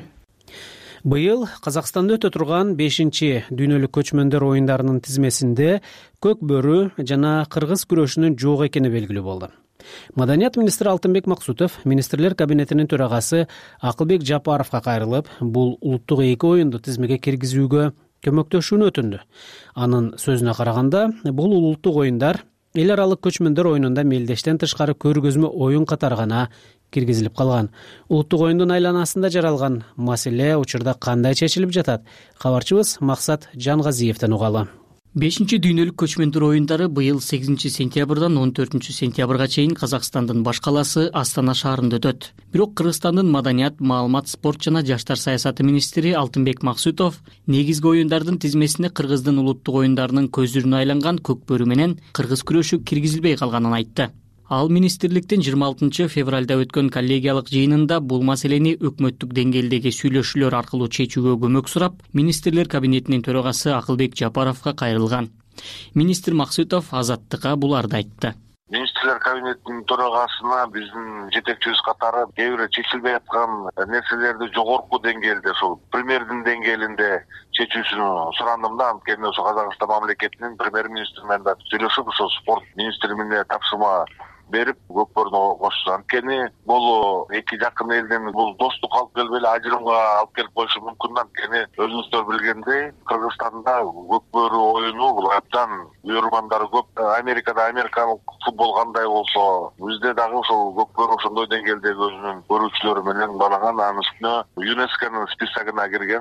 Быйыл Казакстанда өтө турган бешинчи дүйнөлүк көчмөндөр оюндарынын тизмесинде көк бөрү жана кыргыз күрөшүнүн жок экени белгилүү болду. Маданият министри Алтынбек Максутов министрлер кабинетинин төрагасы Акылбек Жапаровго кайрылып, бул улуттук эки оюнду тизмеге киргизүүгө көмөктөшүүнү өтүндү. Анын сөзүнө караганда, бул улуттук оюндар эл аралык көчмөндөр оюнунда мелдештен тышкары көргөзмө оюн катары гана киргизилип калган. Улуттук оюндун айланасында жаралган маселе учурда кандай чечилип жатат? Кабарчыбыз Максат Жангазиевден угалы. бешинчи дүйнөлүк көчмөндөр оюндары быйыл сегизинчи сентябрдан он төртүнчү сентябрга чейин Казакстандын баш калаасы Астана шаарында өтөт. Бирок Кыргызстандын маданият, маалымат, спорт жана жаштар саясаты министри Алтынбек Максутов негизги оюндардын тизмесине Кыргыздын улуттук оюндарынын көзүрүнө айланган көк бөрү менен кыргыз күрөшү киргизилбей калганын айтты. Ал министрликтин жыйырма алтынчы февралда өткөн коллегиялык жыйынында бул маселени өкмөттүк деңгээлдеги сүйлөшүүлөр аркылуу чечүүгө көмөк сурап, министрлер кабинетинин төрагасы Акылбек Жапаровго кайрылган. Министр Максутов Азаттыкка буларды айтты. Министрлер кабинетинин төрагасына биздин жетекчибиз катары кээ бир чечилбей аткан нерселерди жогорку деңгээлде, ошол премьердин деңгээлинде чечүүсүн сурандым да. Анткени ошо Казакстан мамлекетинин премьер-министри менен да сүйлөшүп, ошо спорт министрлигине тапшырма берип көкбөрүнү кошсун. Анткени бул эки жакын элдин бул достук алып келбей ажырымга алып келип коюшу мүмкүн. Анткени өзүңүздөр билгендей, Кыргызстанда көкбөрү оюну бул абдан уйрмандары көп. Америкада америкалык футбол кандай болсо, бизде дагы ошол көкбөрү ошондой деңгээлдеги өзүнүн көрүүчүлөрү менен балаган, анын үстүнө ЮНЕСКОнун списогуна кирген.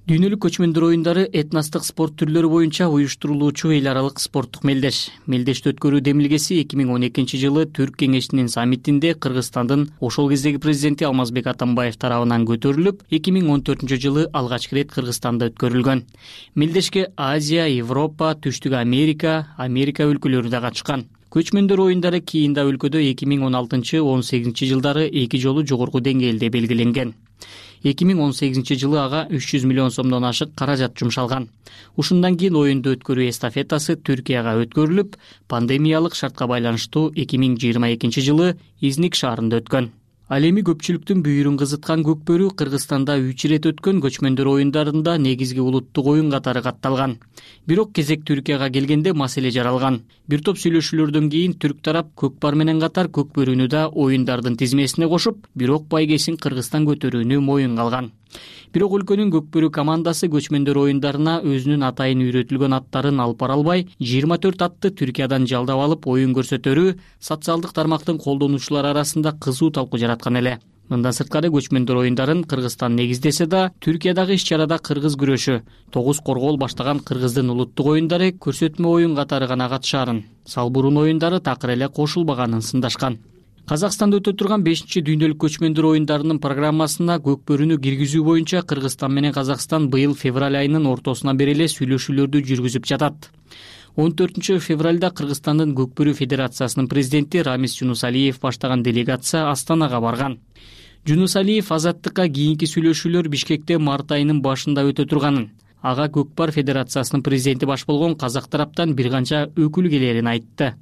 Дүйнөлүк көчмөндөр оюндары этностук спорт түрлөрү боюнча уюштурулуучу эл аралык спорттук мелдеш. Мелдешти өткөрүү демилгеси эки миң он экинчи жылы Түрк кеңешинин саммитинде Кыргызстандын ошол кездеги президенти Алмазбек Атамбаев тарабынан көтөрүлүп, эки миң он төртүнчү жылы алгачкы ирет Кыргызстанда өткөрүлгөн. Мелдешке Азия, Европа, Түштүк Америка, Америка өлкөлөрү да катышкан. Көчмөндөр оюндары кийинда өлкөдө эки миң он алтынчы он сегизинчи жылдары эки жолу жогорку деңгээлде белгиленген. эки миң он сегизинчи жылы ага үч жүз миллион сомдон ашык каражат жумшалган. Ушундан кийин оюнду өткөрүү эстафетасы Түркияга өткөрүлүп, пандемиялык шартка байланыштуу эки миң жыйырма экинчи жылы Изник шаарында өткөн. Ал эми көпчүлүктүн бүйүрүн кызыткан көкбөрү Кыргызстанда үч ирет өткөн көчмөндөр оюндарында негизги улуттук оюн катары катталган. Бирок кезек Түркияга келгенде маселе жаралган. Бир топ сүйлөшүүлөрдөн кийин түрк тарап көкпар менен катар көкбөрүнү да оюндардын тизмесине кошуп, бирок байгесин Кыргызстан көтөрүүнү моюнга алган. Бирок өлкөнүн көкбөрү командасы көчмөндөр оюндарына өзүнүн атайын үйрөтүлгөн аттарын алып бара албай, жыйырма төрт атты Түркиядан жалдап алып оюн көрсөтөрү социалдык тармактын колдонуучулары арасында кызуу талкуу жараткан эле. Мындан сырткары көчмөндөр оюндарын Кыргызстан негиздесе да, Түркиядагы иш-чарада кыргыз күрөшү, тогуз коргоол баштаган Кыргыздын улуттук оюндары көрсөтмө оюн катары гана катышаарын, салбурун оюндары такыр эле кошулбаганын сындашкан. Казакстанда өтө турган бешинчи дүйнөлүк көчмөндөр оюндарынын программасына көкбөрүнү киргизүү боюнча Кыргызстан менен Казакстан быйыл февраль айынын ортосунан бери эле сүйлөшүүлөрдү жүргүзүп жатат. он төртүнчү февралда Кыргызстандын көкбөрү федерациясынын президенти Рамис Жунусалиев баштаган делегация Астанага барган. Жунусалиев азаттыкка кийинки сүйлөшүүлөр Бишкекте март айынын башында өтө турганын, ага көкпар федерациясынын президенти баш болгон казак тараптан бир канча өкүл келерин айтты.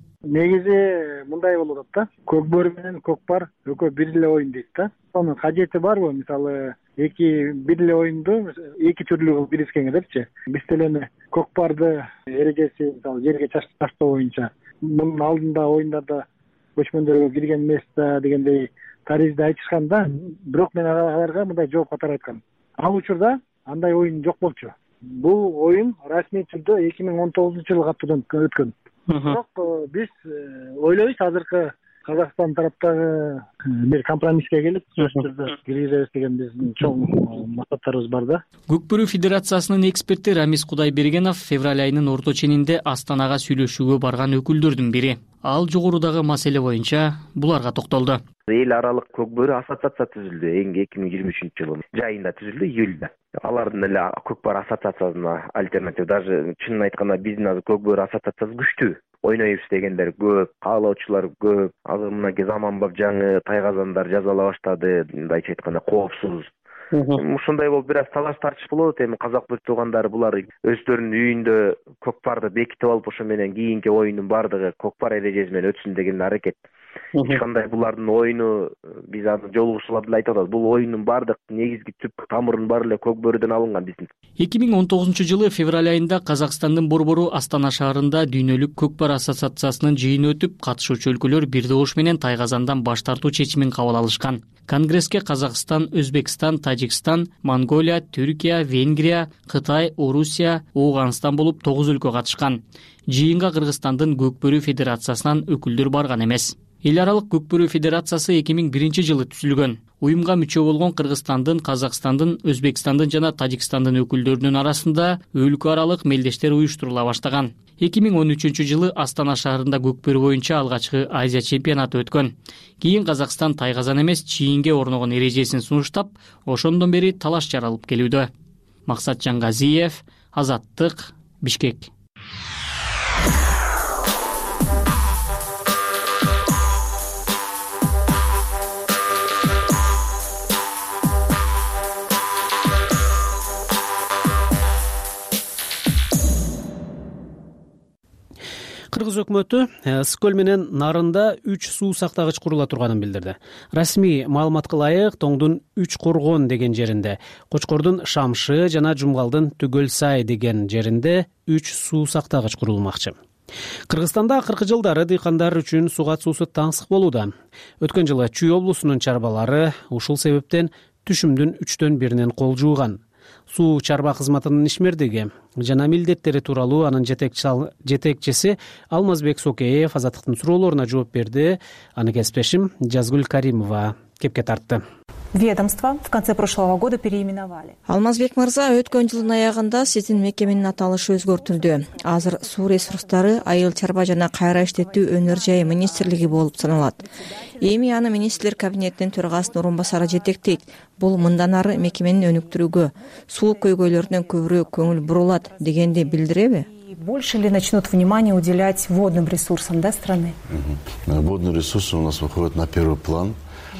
Негизи мындай болуп атат да. Көкбөрү менен көкпар экөө бир эле оюн дейт да. Анын кажети барбы? Мисалы, эки бир эле оюнду эки түрлүү кылып бирискеңерчи. Биз деле көкпарды эрежеси, мисалы, жерге таштоо боюнча мунун алдында оюндарда көчмөндөргө кирген эмес да дегендей таризди айтышкан да. Бирок мен аларга мындай жооп катары айткам. Ал учурда андай оюн жок болчу. Бул оюн расмий түрдө эки миң он тогузунчу жылы катуудан өткөн. Бирок биз ойлойбуз азыркы Казакстан тараптагы бир компромисске келип, сөзсүз түрдө киргизебиз деген биздин чоң максаттарыбыз бар да. Көкбөрү федерациясынын эксперти Рамис Кудайбергенов февраль айынын орто ченинде Астанага сүйлөшүүгө барган өкүлдөрдүн бири. Ал жогорудагы маселе боюнча буларга токтолду. Эл аралык көкбөрү ассоциация түзүлдү. эки миң жыйырма үчүнчү жылы жайында түзүлдү, июлда. Алардын эле көкпар ассоциациясына альтернатив, даже чынын айтканда биздин азыр көкбөрү ассоциациясы күчтүү. Ойнойбуз дегендер көп, каалоочулар көп. Азыр мынакей заманбап жаңы тайгазандар жазала баштады, мындайча айтканда коопсуз. Ушундай болуп бир аз талаш тартыш болот. Эми казак туугандары булар өздөрүнүн үйүндө көкпарды бекитип алып, ошо менен кийинки оюндун бардыгы көкпар эрежеси менен өтсүн деген аракет. Эч кандай булардын оюну биз азыр жолугушуулар деле айтып атат. Бул оюндун бардык негизги түп тамырынын баары эле көкбөрүдөн алынган биздин. эки миң он тогузунчу жылы февраль айында Казакстандын борбору Астана шаарында дүйнөлүк көкпар ассоциациясынын жыйыны өтүп, катышуучу өлкөлөр бир добуш менен тайгазандан баш тартуу чечимин кабыл алышкан. Конгресске Казакстан, Өзбекстан, Тажикстан, Монголия, Түркия, Венгрия, Кытай, Орусия, Ооганстан болуп тогуз өлкө катышкан. Жыйынга Кыргызстандын көкбөрү федерациясынан өкүлдөр барган эмес. Эл аралык көкбөрү федерациясы эки миң биринчи жылы түзүлгөн. Уюмга мүчө болгон Кыргызстандын, Казакстандын, Өзбекстандын жана Тажикстандын өкүлдөрүнүн арасында өлкө аралык мелдештер уюштурула баштаган. эки миң он үчүнчү жылы Астана шаарында көкбөрү боюнча алгачкы Азия чемпионаты өткөн. Кийин Казакстан тайгазан эмес, чийинге орногон эрежесин сунуштап, ошондон бери талаш жаралып келүүдө. Максатжан Газиев, Азаттык, Бишкек. Кыргыз өкмөтү ысык көл менен Нарында үч суу сактагыч курула турганын билдирди. Расмий маалыматка ылайык, Тоңдун үч коргон деген жеринде, Кочкордун Шамшы жана Жумгалдын Түгөл Сай деген жеринде үч суу сактагыч курулмакчы. Кыргызстанда акыркы жылдары дыйкандар үчүн суга суусу таңсык болууда. Өткөн жылы Чүй облусунун чарбалары ушул себептен түшүмдүн үчтөн биринен кол жууган. Суу чарба кызматынын ишмердиги жана милдеттери тууралуу анын жетекчиси Алмазбек Сокеев Азаттыктын суроолоруна жооп берди. Аны кесиптешим Жазгүл Каримова кепке тартты. ведомство в конце прошлого года переименовали. Алмазбек мырза, өткөн жылдын аягында сиздин мекеменин аталышы өзгөртүлдү. Азыр суу ресурстары, айыл чарба жана кайра иштетүү өнөр жайы министрлиги болуп саналат. Эми аны министрлер кабинетинин төрагасынын орун басары жетектейт. Бул мындан ары мекеменин өнүктүрүүгө, суу көйгөйлөрүнө көбүрөөк көңүл бурулат дегенди билдиреби? Больше ли начнут внимание уделять водным ресурсам, да, страны? Водные ресурсы у нас выходят на первый план.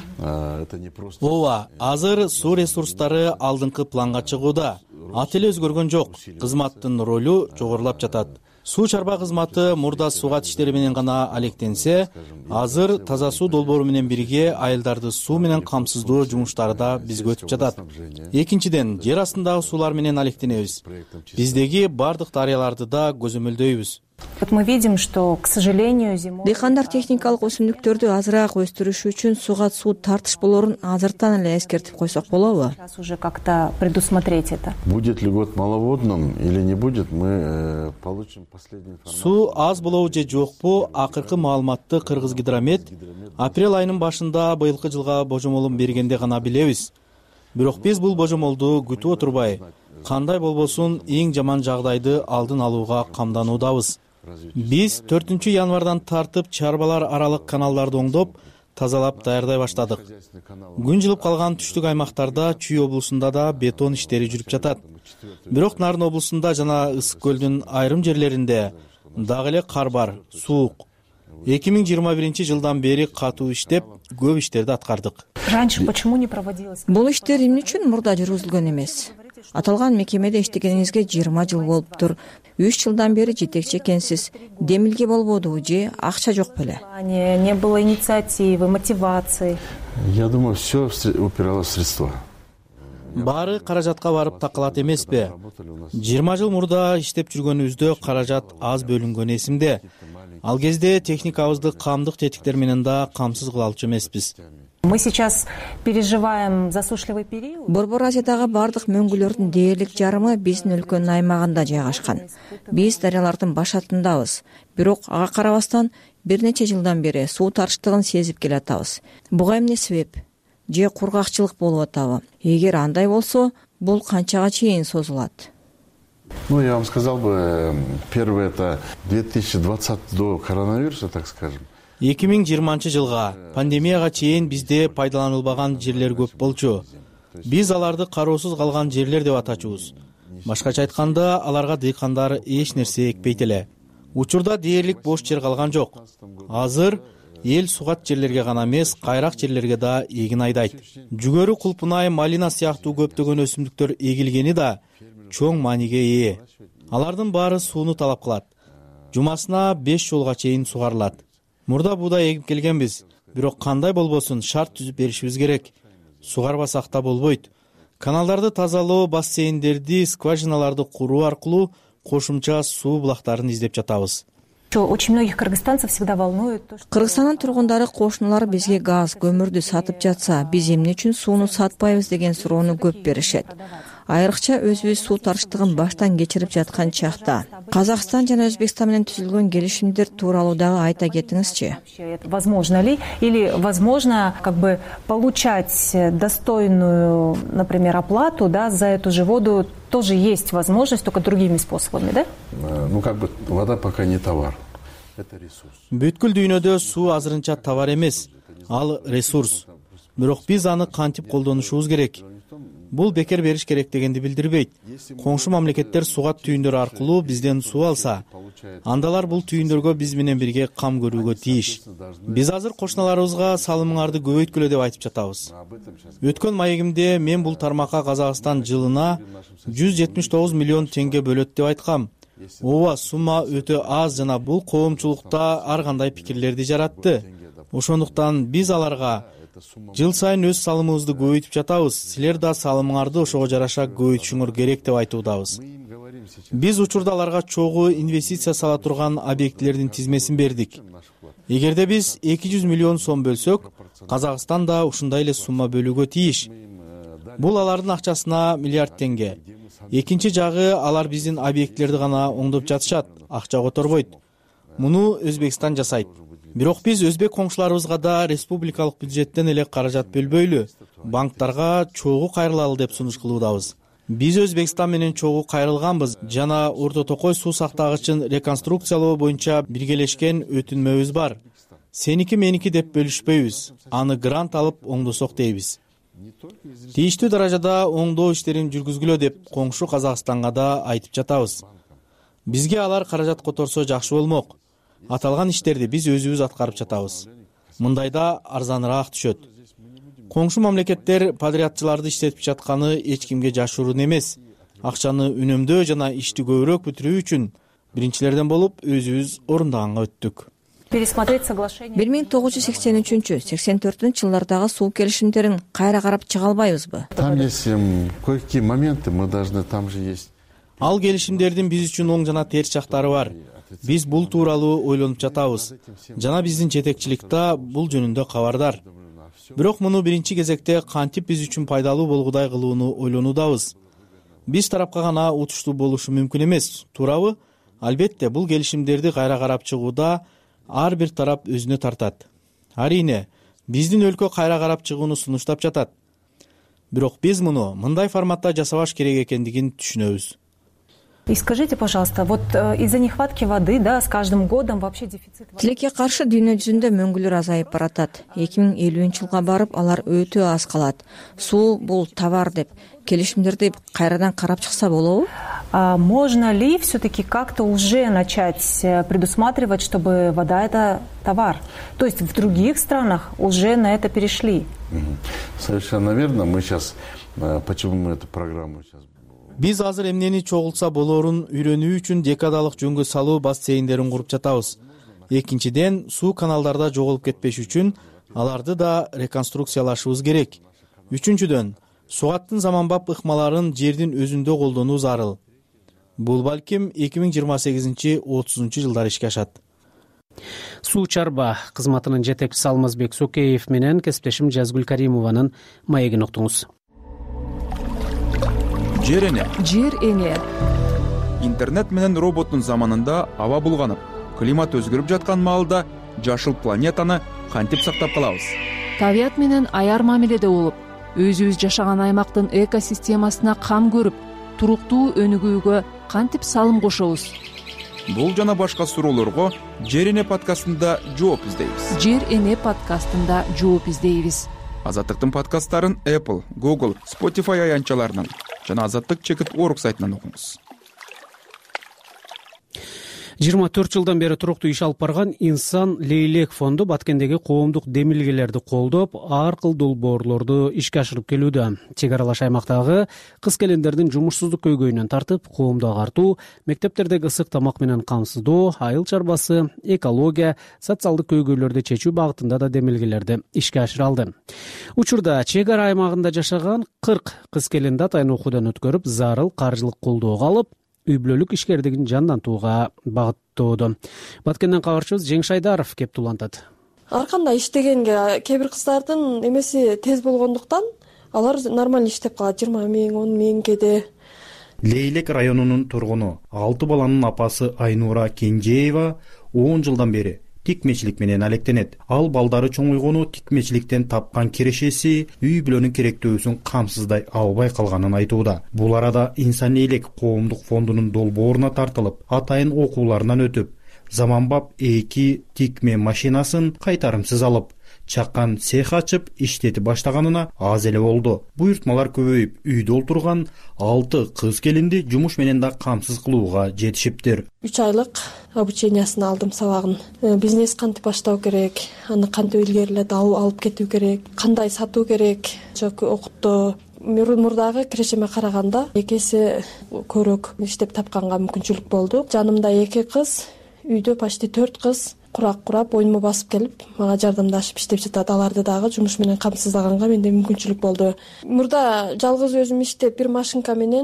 Ооба, азыр суу ресурстары алдыңкы планга чыгууда. Ат эле өзгөргөн жок. Кызматтын ролу жогорулап жатат. Суу чарба кызматы мурда суугат иштери менен гана алектенсе, азыр таза суу долбоору менен бирге айылдарды суу менен камсыздоо жумуштары да бизге өтүп жатат. Экинчиден, жер астындагы суулар менен алектенебиз. Биздеги бардык дарыяларды да көзөмөлдөйбүз. Вот мы видим, что, к сожалению, зимой... Дыйкандар техникалык өсүмдүктөрдү азыраак өстүрүш үчүн сууга суу тартыш болорун азыртан эле эскертип койсок болобу? Сейчас уже как-то предусмотреть это. Будет ли год маловодным или не будет, мы получим последнюю информацию. Суу аз болобу же жокпу, акыркы маалыматты Кыргыз гидромет апрель айынын башында быйылкы жылга божомолун бергенде гана билебиз. Бирок биз бул божомолду күтүп отурбай, кандай болбосун эң жаман жагдайды алдын алууга камдануудабыз. Биз төртүнчү январдан тартып чарбалар аралык каналдарды оңдоп, тазалап даярдай баштадык. Күн жылып калган түштүк аймактарда Чүй облусунда да бетон иштери жүрүп жатат. Бирок Нарын облусунда жана Ысык көлдүн айрым жерлеринде дагы эле кар бар, суук. эки миң жыйырма биринчи жылдан бери катуу иштеп, көп иштерди аткардык. Раньше почему не проводилось? Бул иштер эмне үчүн мурда жүргүзүлгөн эмес? Аталган мекемеде иштегениңизге жыйырма жыл болуптур. үч жылдан бери жетекчи экенсиз. Демилге болбодубу же акча жок беле? Не было инициативы, мотивации. Я думаю, все упиралось в средства. Баары каражатка барып такалат эмеспи? жыйырма жыл мурда иштеп жүргөнүбүздө каражат аз бөлүнгөн эсимде. Ал кезде техникабызды камдык тетиктер менен да камсыз кылалчу эмеспиз. Мы сейчас переживаем засушливый период. Борбор Азиядагы бардык мөңгүлөрдүн дээрлик жарымы биздин өлкөнүн аймагында жайгашкан. Биз дарыялардын башатындабыз. Бирок ага карабастан бир нече жылдан бери суу тарыштыгын сезип келатабыз. Буга эмне себеп? Же кургакчылык болуп атабы? Эгер андай болсо, бул канчага чейин созулат? Ну, я вам сказал бы, первое это две тысячи двадцатый до коронавируса, так скажем. эки миң жыйырманчы жылга пандемияга чейин бизде пайдаланылбаган жерлер көп болчу. Биз аларды кароосуз калган жерлер деп атачубуз. Башкача айтканда, аларга дыйкандар эч нерсе экпейт эле. Учурда дээрлик бош жер калган жок. Азыр эл сугат жерлерге гана эмес, кайрак жерлерге да эгин айдайт. Жүгөрү, кулпунай, малина сыяктуу көптөгөн өсүмдүктөр эгилгени да чоң мааниге ээ. Алардын баары сууну талап кылат. Жумасына беш жолго чейин сугарылат. Мурда буудай эгип келгенбиз, бирок кандай болбосун шарт түзүп беришибиз керек. Сугарбасак да болбойт. Каналдарды тазалоо, бассейндерди, скважиналарды куруу аркылуу кошумча суу булактарын издеп жатабыз. Очень многих кыргызстанцев всегда волнует. Кыргызстандын тургундары кошуналар бизге газ, көмүрдү сатып жатса, биз эмне үчүн сууну сатпайбыз деген суроону көп беришет. Айрыкча өзүбүз суу тарыштыгын баштан кечирип жаткан чакта Казакстан жана Өзбекстан менен түзүлгөн келишимдер тууралуу дагы айта кетиңизчи. Возможно ли или возможно как бы получать достойную, например, оплату, да, за эту же воду тоже есть возможность, только другими способами, да? Ну как бы вода пока не товар. Это ресурс. Бүткүл дүйнөдө суу азырынча товар эмес, ал ресурс. Бирок биз аны кантип колдонушубуз керек? Бул бекер бериш керек дегенди билдирбейт. Коңшу мамлекеттер сугат түйүндөр аркылуу бизден суу алса, андалар бул түйүндөргө биз менен бирге кам көрүүгө тийиш. Биз азыр кошуналарыбызга салымыңарды көбөйткүлө деп айтып жатабыз. Өткөн маегимде мен бул тармакка Казакстан жылына жүз жетимиш тогуз миллион теңге бөлөт деп айткам. Ооба, сумма өтө аз жана бул коомчулукта ар кандай пикирлерди жаратты. Ошондуктан биз аларга жыл сайын өз салымыбызды көбөйтүп жатабыз. Силер да салымыңарды ошого жараша көбөйтүшүңөр керек деп айтуудабыз. Биз учурда аларга чогуу инвестиция сала турган объектилердин тизмесин бердик. Эгерде биз эки жүз миллион сом бөлсөк, Казакстан да ушундай эле сумма бөлүүгө тийиш. Бул алардын акчасына миллиард теңге. Экинчи жагы, алар биздин объектилерди гана оңдоп жатышат, акча которбойт. Муну Өзбекстан жасайт. бирок биз өзбек коңшуларыбызга да республикалык бюджеттен эле каражат бөлбөйлү, банктарга чогуу кайрылалы деп сунуш кылуудабыз. Биз Өзбекстан менен чогуу кайрылганбыз жана Орто Токой суу сактагычын реконструкциялоо боюнча биргелешкен өтүнмөбүз бар. Сеники меники деп бөлүшпөйбүз, аны грант алып оңдосок дейбиз. Тийиштүү даражада оңдоо иштерин жүргүзгүлө деп коңшу Казакстанга да айтып жатабыз. Бизге алар каражат которсо жакшы болмок. Аталган иштерди биз өзүбүз аткарып жатабыз. Мындайда арзаныраак түшөт. Коңшу мамлекеттер подрядчыларды иштетип жатканы эч кимге жашыруун эмес. Акчаны үнөмдөө жана ишти көбүрөөк бүтүрүү үчүн биринчилерден болуп өзүбүз орундаганга өттүк. бир миң тогуз жүз сексен үчүнчү сексен төртүнчү жылдардагы суу келишимдерин кайра карап чыга албайбызбы? Там есть кое-какие моменты, мы должны, там же есть. Ал келишимдердин биз үчүн оң жана терс жактары бар. Биз бул тууралуу ойлонуп жатабыз. Жана биздин жетекчилик да бул жөнүндө кабардар. Бирок муну биринчи кезекте кантип биз үчүн пайдалуу болгудай кылууну ойлонуудабыз. Биз тарапка гана утуштуу болушу мүмкүн эмес, туурабы? Албетте, бул келишимдерди кайра карап чыгууда ар бир тарап өзүнө тартат. Арине, биздин өлкө кайра карап чыгууну сунуштап жатат. Бирок биз муну мындай форматта жасабаш керек экендигин түшүнөбүз. И скажите, пожалуйста, вот из-за нехватки воды, да, с каждым годом вообще дефицит воды. Тилекке каршы дүйнө жүзүндө мөңгүлөр азайып баратат. эки миң элүүнчү жылга барып алар өтө аз калат. Суу бул товар деп келишимдерди кайрадан карап чыкса болобу? А можно ли все-таки как-то уже начать предусматривать, чтобы вода это товар? То есть в других странах уже на это перешли? Совершенно верно. Мы сейчас, почему мы эту программу сейчас... Биз азыр эмнени чогултса болорун үйрөнүү үчүн декадалык жөнгө салуу бассейндерин куруп жатабыз. Экинчиден, суу каналдарда жоголуп кетпеш үчүн аларды да реконструкциялашыбыз керек. Үчүнчүдөн, сугаттын заманбап ыкмаларын жердин өзүндө колдонуу зарыл. Бул балким эки миң жыйырма сегизинчи отузунчу жылдар ишке ашат. Суу чарба кызматынын жетекчиси Алмазбек Сокеев менен кесиптешим Жазгүл Каримованын маегин уктуңуз. Жер эне. Жер эне. Интернет менен роботтун заманында аба булганып, климат өзгөрүп жаткан маалда жашыл планетаны кантип сактап калабыз? Табият менен аяр мамиледе болуп, өзүбүз жашаган аймактын экосистемасына кам көрүп, туруктуу өнүгүүгө кантип салым кошобуз? Бул жана башка суроолорго Жер эне подкастында жооп издейбиз. Жер эне подкастында жооп издейбиз. Азаттыктын подкасттарын Apple, Google, Spotify аянтчаларынан жана азаттык чекит орг сайтынан окуңуз. жыйырма төрт жылдан бери туруктуу иш алып барган Инсан Лейлек фонду Баткендеги коомдук демилгелерди колдоп, ар кыл долбоорлорду ишке ашырып келүүдө. Чек аралаш аймактагы кыз келиндердин жумушсуздук көйгөйүнөн тартып, коомду агартуу, мектептердеги ысык тамак менен камсыздоо, айыл чарбасы, экология, социалдык көйгөйлөрдү чечүү багытында да демилгелерди ишке ашыра алды. Учурда чек ара аймагында жашаган кырк кыз келинди атайын окуудан өткөрүп, зарыл каржылык колдоого алып, үй бүлөлүк ишкердигин жандантууга багыттоодо. Баткенден кабарчыбыз Жеңиш Айдаров кеп тулантат. Ар кандай иштегенге кээ бир кыздардын эмеси тез болгондуктан алар нормально иштеп калат, жыйырма миң, он миң кеде. Лейлек районунун тургуну, алты баланын апасы Айнура Кенжеева он жылдан бери тикмечилик менен алектенет. Ал балдары чоңойгону тикмечиликтен тапкан кирешеси үй бүлөнүн керектөөсүн камсыздай албай калганын айтууда. Бул арада Инсан Лейлек коомдук фондунун долбооруна тартылып, атайын окууларынан өтүп, заманбап эки тикме машинасын кайтарымсыз алып, чаккан цех ачып иштетип баштаганына аз эле болду. Буйртмалар көбөйүп, үйдө олтурган алты кыз келинди жумуш менен да камсыз кылууга жетишиптир. үч айлык обучениясын алдым, сабагын. Бизнес кантип баштоо керек, аны кантип илгерилеп алып кетүү керек, кандай сатуу керек, жок окутту. Мурдагы кирешеме караганда эки эсе көрөөк иштеп тапканга мүмкүнчүлүк болду. Жанымда эки кыз, үйдө почти төрт кыз курак курап, оюнума басып келип, мага жардамдашып иштеп жатат. Аларды дагы жумуш менен камсыздаганга менде мүмкүнчүлүк болду. Мурда жалгыз өзүм иштеп, бир машинка менен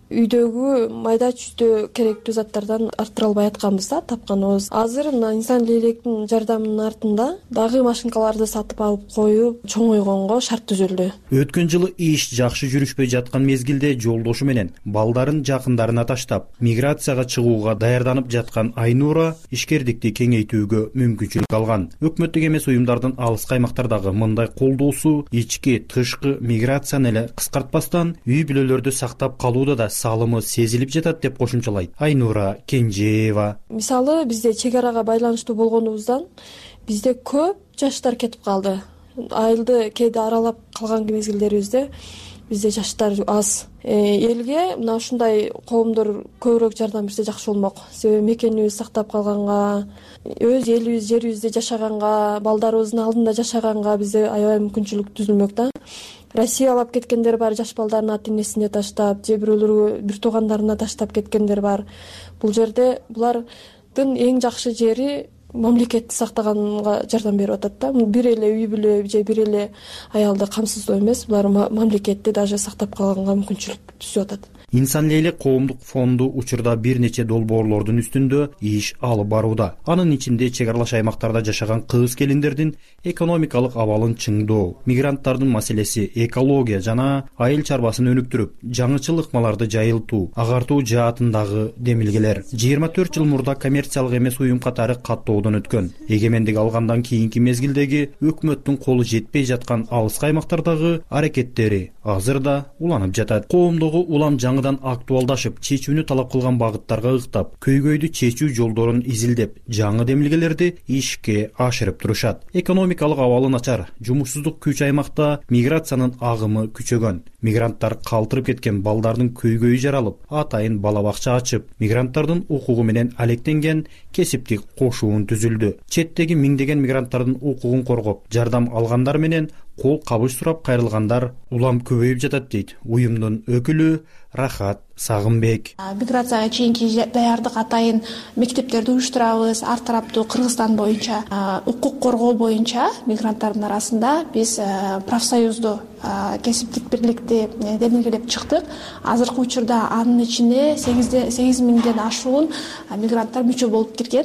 үйдөгү майда чүйдө керектүү заттардан арттыра албай атканбыз да тапканыбыз. Азыр мына инсан лейлектин жардамынын артында дагы машинкаларды сатып алып коюп чоңойгонго шарт түзүлдү. Өткөн жылы иш жакшы жүрүшпөй жаткан мезгилде жолдошу менен балдарын жакындарына таштап миграцияга чыгууга даярданып жаткан Айнура ишкердикти кеңейтүүгө мүмкүнчүлүк алган. Өкмөттүк эмес уюмдардын алыскы аймактардагы мындай колдоосу ички тышкы миграцияны эле кыскартпастан үй бүлөлөрдү сактап калууда да салымы сезилип жатат деп кошумчалайт Айнура Кенжеева. Мисалы бизде чек арага байланыштуу болгонубуздан бизде көп жаштар кетип калды. Айылды кээде аралап калган мезгилдерибизде бизде жаштар аз. Элге мына ушундай коомдор көбүрөөк жардам берсе жакшы болмок. Себеби мекенибиз сактап калганга, өз элибиз, жерибизде жашаганга, балдарыбыздын алдында жашаганга бизде аябай мүмкүнчүлүк түзүлмөк да. Россия алып кеткендер бар, жаш балдарын ата энесине таштап, же бирөөлөргө бир туугандарына таштап кеткендер бар. Бул жерде булардын эң жакшы жери мамлекетти сактаганга жардам берип атат да. Бир эле үй бүлө же бир эле аялды камсыздоо эмес, булар мамлекетти даже сактап калганга мүмкүнчүлүк түзүп атат. Инсан лейлек коомдук фонду учурда бир нече долбоорлордун үстүндө иш алып барууда. Анын ичинде чек аралаш аймактарда жашаган кыз келиндердин экономикалык абалын чыңдоо, мигранттардын маселеси, экология жана айыл чарбасын өнүктүрүп, жаңычыл ыкмаларды жайылтуу, агартуу жаатындагы демилгелер жыйырма төрт жыл мурда коммерциялык эмес уюм катары каттоодон өткөн. Эгемендик алгандан кийинки мезгилдеги өкмөттүн колу жетпей жаткан алыскы аймактардагы аракеттери азыр да уланып жатат. Коомдогу улам жаңыдан актуалдашып, чечүүнү талап кылган багыттарга ыктап, көйгөйдү чечүү жолдорун изилдеп, жаңы демилгелерди ишке ашырып турушат. Экономикалык абалы начар, жумушсуздук күч аймакта, миграциянын агымы күчөгөн. Мигранттар калтырып кеткен балдардын көйгөйү жаралып, атайын бала бакча ачып, мигранттардын укугу менен алектенген кесиптик кошуун түзүлдү. Четтеги миңдеген мигранттардын укугун коргоп, жардам алгандар менен кол кабыш сурап кайрылгандар улам көбөйүп жатат дейт уюмдун өкүлү Рахат Сагынбек. Миграцияга чейинки даярдык атайын мектептерди уюштурабыз. Ар тараптуу Кыргызстан боюнча укук коргоо боюнча мигранттардын арасында биз профсоюзду кесиптик бирликти демилгелеп чыктык. Азыркы учурда анын ичине сегиз миңден ашуун мигранттар мүчө болуп кирген.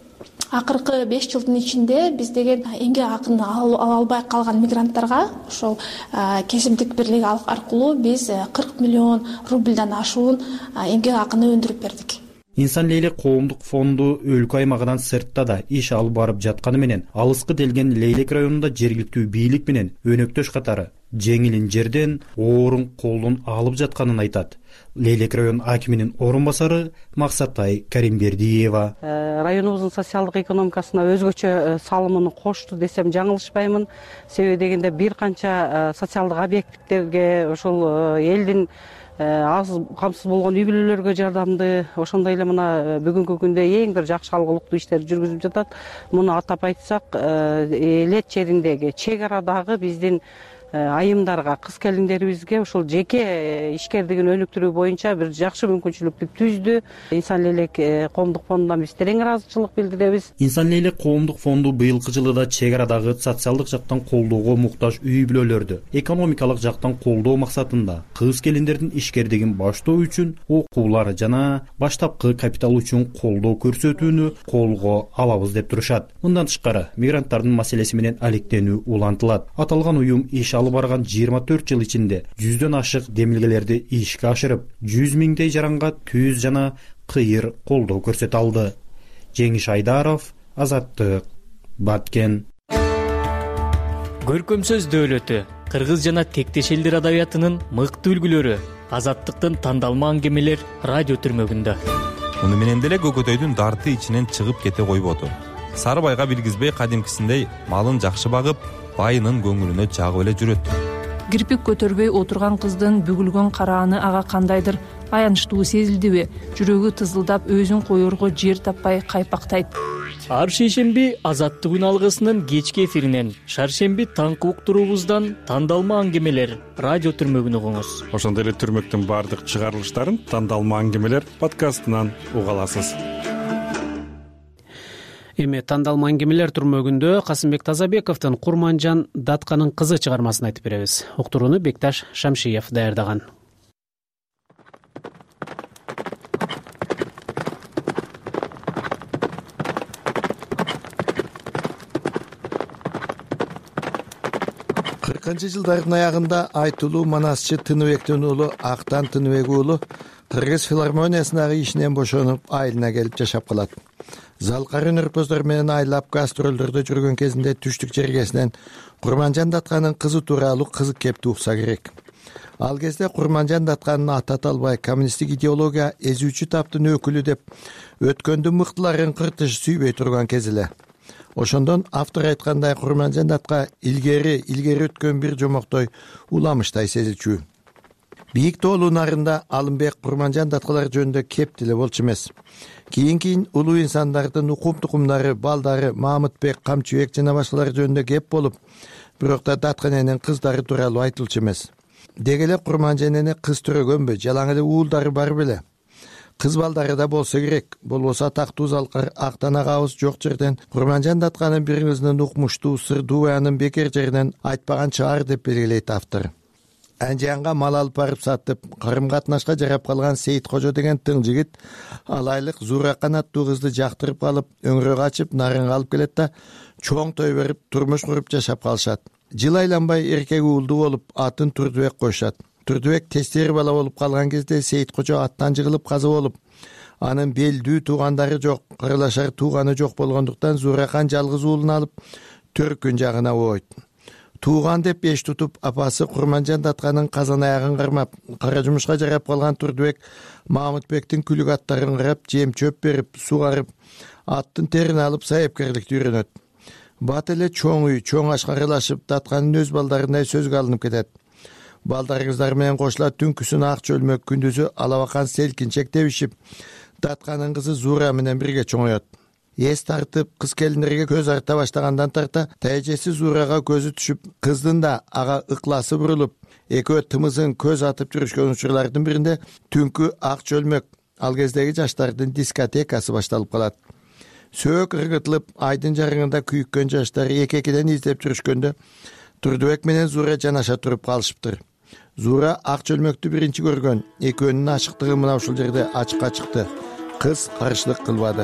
Акыркы беш жылдын ичинде биз деген эмгек акын ала албай калган мигранттарга ошол кесиптик бирлик аркылуу биз кырк миллион рубльдан ашуун эмгек акыны өндүрүп бердик. Инсан лейлек коомдук фонду өлкө аймагынан сыртта да иш алып барып жатканы менен алыскы делген Лейлек районунда жергиликтүү бийлик менен өнөктөш катары жеңилин жерден оорун колдон алып жатканын айтат. Лейлек район акиминин орун басары Максатай Каримбердиева. Районубуздун социалдык экономикасына өзгөчө салымын кошту десем жаңылышпаймын. Себеби дегенде бир канча социалдык объекттерге, ошол элдин аз камсыз болгон үй бүлөлөргө жардамды, ошондой эле мына бүгүнкү күндө эң бир жакшы алгылыктуу иштерди жүргүзүп жатат. Муну атап айтсак, элет жериндеги чек арадагы биздин айымдарга, кыз келиндерибизге ушул жеке ишкердигин өнүктүрүү боюнча бир жакшы мүмкүнчүлүктү түздү. Инсан лейлек коомдук фондунан биз терең ыраазычылык билдиребиз. Инсан лейлек коомдук фонду быйылкы жылы да чек арадагы социалдык жактан колдоого муктаж үй бүлөлөрдү экономикалык жактан колдоо максатында кыз келиндердин ишкердигин баштоо үчүн окуулар жана баштапкы капитал үчүн колдоо көрсөтүүнү колго алабыз деп турушат. Мындан тышкары мигранттардын маселеси менен алектенүү улантылат. Аталган уюм иш алып барган жыйырма төрт жыл ичинде жүздөн ашык демилгелерди ишке ашырып, жүз миңдей жаранга түз жана кыйыр колдоо көрсөтө алды. Жеңиш Айдаров, Азаттык, Баткен. Көркөм сөз дөөлөтү, кыргыз жана тектеш элдер адабиятынын мыкты үлгүлөрү, Азаттыктын тандалма аңгемелер радио түрмөгүндө. Муну менен деле Көкөтөйдүн дарты ичинен чыгып кете койбоду. Сары байга билгизбей кадимкисиндей малын жакшы багып, байынын көңүлүнө жагып эле жүрөт. Кирпик көтөрбөй отурган кыздын бүгүлгөн карааны ага кандайдыр аянычтуу сезилдиби? Жүрөгү тызылдап, өзүн коерго жер таппай кайпактайт. Ар шейшемби Азаттык үн алгысынын кечки эфиринен, шаршемби таңкы уктуруубуздан тандалма аңгемелер радио түрмөгүн угуңуз. Ошондой эле түрмөктүн баардык чыгарылыштарын тандалма аңгемелер подкастынан уга аласыз. Эми тандалма аңгемелер түрмөгүндө Касымбек Тазабековдун Курманжан Датканын кызы чыгармасын айтып беребиз. Уктурууну Бекташ Шамшиев даярдаган. кыркынчы жылдардын аягында айтылуу манасчы Тыныбектин уулу Актан Тыныбек уулу Кыргыз филармониясындагы ишинен бошонуп, айылына келип жашап калат. Залкары өнөрпөздөр менен айлап гастролдордо жүргөн кезинде түштүк жергесинен Курманжан Датканын кызы тууралуу кызык кепти укса керек. Ал кезде Курманжан Датканын атата албай коммунисттик идеология эзүүчү таптын өкүлү деп өткөндүн мыктыларын кыртыш сүйбөй турган кез эле. Ошондон автор айткандай Курманжан Датка илгери илгери өткөн бир жомоктой уламыштай сезилчү. Бийик тоолуу нарында Алымбек Курманжан Даткалар жөнүндө кеп деле болчу эмес. Кийин кийин улуу инсандардын укум тукумдары, балдары Мамытбек, Камчыбек жана башкалар жөнүндө кеп болуп, бирок да Датканенин кыздары тууралуу айтылчу эмес. Деги эле Курманжанене кыз төрөгөнбү, жалаң эле уулдары бар беле? Кыз балдары да болсо керек. Болбосо атактуу Залкар Актан агабыз жок жерден Курманжан Датканын бир кызынын укмуштуу, сырдуу баянын бекер жеринен айтпаган чаар деп белгилейт автор. Анжанга мал алып барып сатып, карым катнашка жарап калган Сейит Кожо деген тың жигит алайлык Зууракан аттуу кызды жактырып калып, өңрөк ачып, нарынга алып келет да чоң той берип, турмуш куруп жашап калышат. Жыл айланбай эркек уулду болуп, атын Турдубек коюшат. Турдубек тестери бала болуп калган кезде Сейит Кожо аттан жыгылып каза болуп, анын белдүү туугандары жок, кырылашар тууганы жок болгондуктан Зууракан жалгыз уулун алып Төркүн жагына ойт. Тууган деп эш тутуп, апасы Курманжан Датканын казан аягын кармап, кара жумушка жарап калган Турдубек Мамытбектин күлүк аттарын карап, жем чөп берип, сугарып, аттын терин алып сайыпкерликти үйрөнөт. Бат эле чоң үй, чоң ашка кырлашып, Датканын өз балдарындай сөзгө алынып кетет. Балдар кыздар менен кошула түнкүсүн ак чөлмөк, күндүзү алабакан селкинчек тебишип, Датканын кызы Зуура менен бирге чоңоет. Эс тартып, кыз келиндерге көз арта баштагандан тарта, тайжеси Зуурага көзү түшүп, кыздын да ага ыкласы бурулуп, экөө тымызын көз атып жүрүшкөн учурлардын биринде түнкү ак чөлмөк, ал кездеги жаштардын дискотекасы башталып калат. Сөөк ыргытылып, айдын жарыгында күйүккөн жаштар эки-экиден издеп жүрүшкөндө Турдубек менен Зуура жанаша туруп калышыптыр. Зуура ак чөлмөктү биринчи көргөн, экөөнүн ашыктыгы мына ушул жерде ачыкка чыкты. Кыз каршылык кылбады.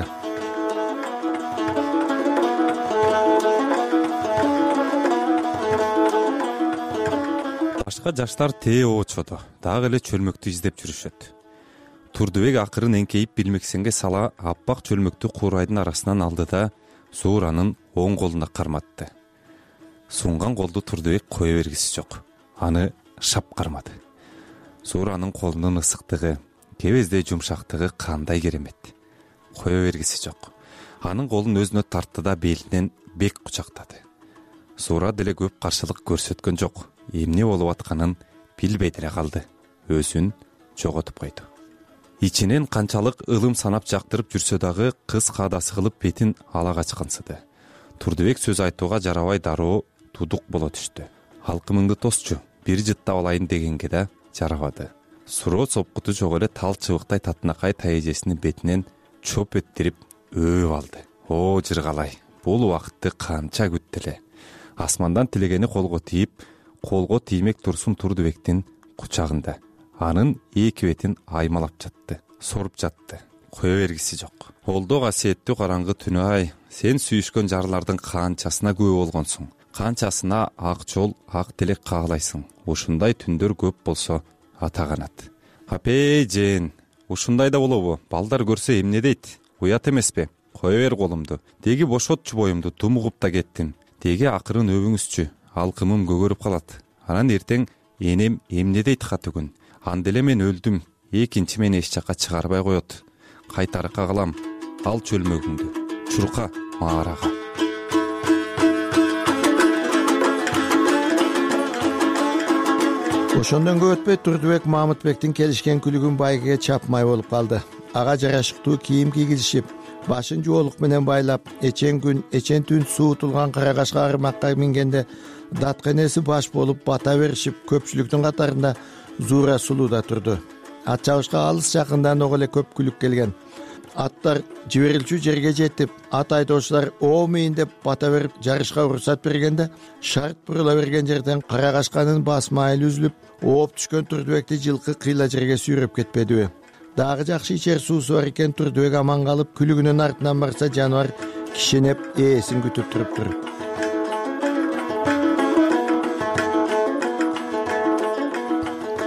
Башка жаштар тээ оочоду, дагы эле чөлмөктү издеп жүрүшөт. Турдубек акырын эңкейип билмексенге сала аппак чөлмөктү куурайдын арасынан алды да Зууранын оң колуна карматты. Сунган колду Турдубек кое бергиси жок. Аны шап кармады. Зууранын колунун ысыктыгы, кебездей жумшактыгы кандай керемет. Кое бергиси жок. Анын колун өзүнө тартты да белинен бек кучактады. Зуура деле көп каршылык көрсөткөн жок. Эмне болуп атканын билбей деле калды. Өзүн жоготуп койду. Ичинен канчалык ылым санап жактырып жүрсө дагы кыз каадасы кылып бетин ала качкансыды. Турдубек сөз айтууга жарабай дароо тудук боло түштү. Алкымыңды тосчу, бир жыттап алайын дегенге да жарабады. Суроо сопкуту жок эле тал чыбыктай татынакай тайэжесинин бетинен чоп эттирип өөп алды. О, жыргалай, бул убакытты канча күттү эле. Асмандан тилегени колго тийип, колго тиймек турсун Турдубектин кучагында. Анын эки бетин аймалап жатты, соруп жатты. Кое бергиси жок. Олдо касиеттүү караңгы түнү ай, сен сүйүшкөн жарлардын канчасына күбө болгонсуң. Канчасына ак жол, ак тилек каалайсың. Ушундай түндөр көп болсо ата канат. Апей жен, ушундай да болобу? Балдар көрсө эмне дейт? Уят эмеспи? Кое бер колумду. Деги бошотчу боюмду, тумугуп да кеттим. Деги акырын өбүңүзчү, алкымым көгөрүп калат. Анан эртең энем эмне дейт катүгүн. Анделе мен өлдүм, экинчи мени эч жакка чыгарбай коет. Кайтарыкка калам, ал чөлмөгүңдү, чурка маарага. Ошондон көп өтпөй Турдубек Мамытбектин келишкен күлүгүн байгеге чапмай болуп калды. Ага жарашыктуу кийим кийгизишип, башын жоолук менен байлап, эчен күн, эчен түн суутулган карагашка армакка мингенде Датканеси баш болуп бата беришип, көпчүлүктүн катарында Зуура сулуу да турду. Ат чабышка алыс жакындан ого эле көп күлүк келген. Аттар жиберилчү жерге жетип, ат айдоочулар оо мейин деп бата берип жарышка уруксат бергенде, шарт бурула берген жерден карагашканын бас майылы үзүлүп, ооп түшкөн Турдубекти жылкы кыйла жерге сүйрөп кетпедиби? Дагы жакшы ичер суусу бар экен, Турдубек аман калып, күлүгүнүн артынан барса жаныбар кишенеп ээсин күтүп туруптур.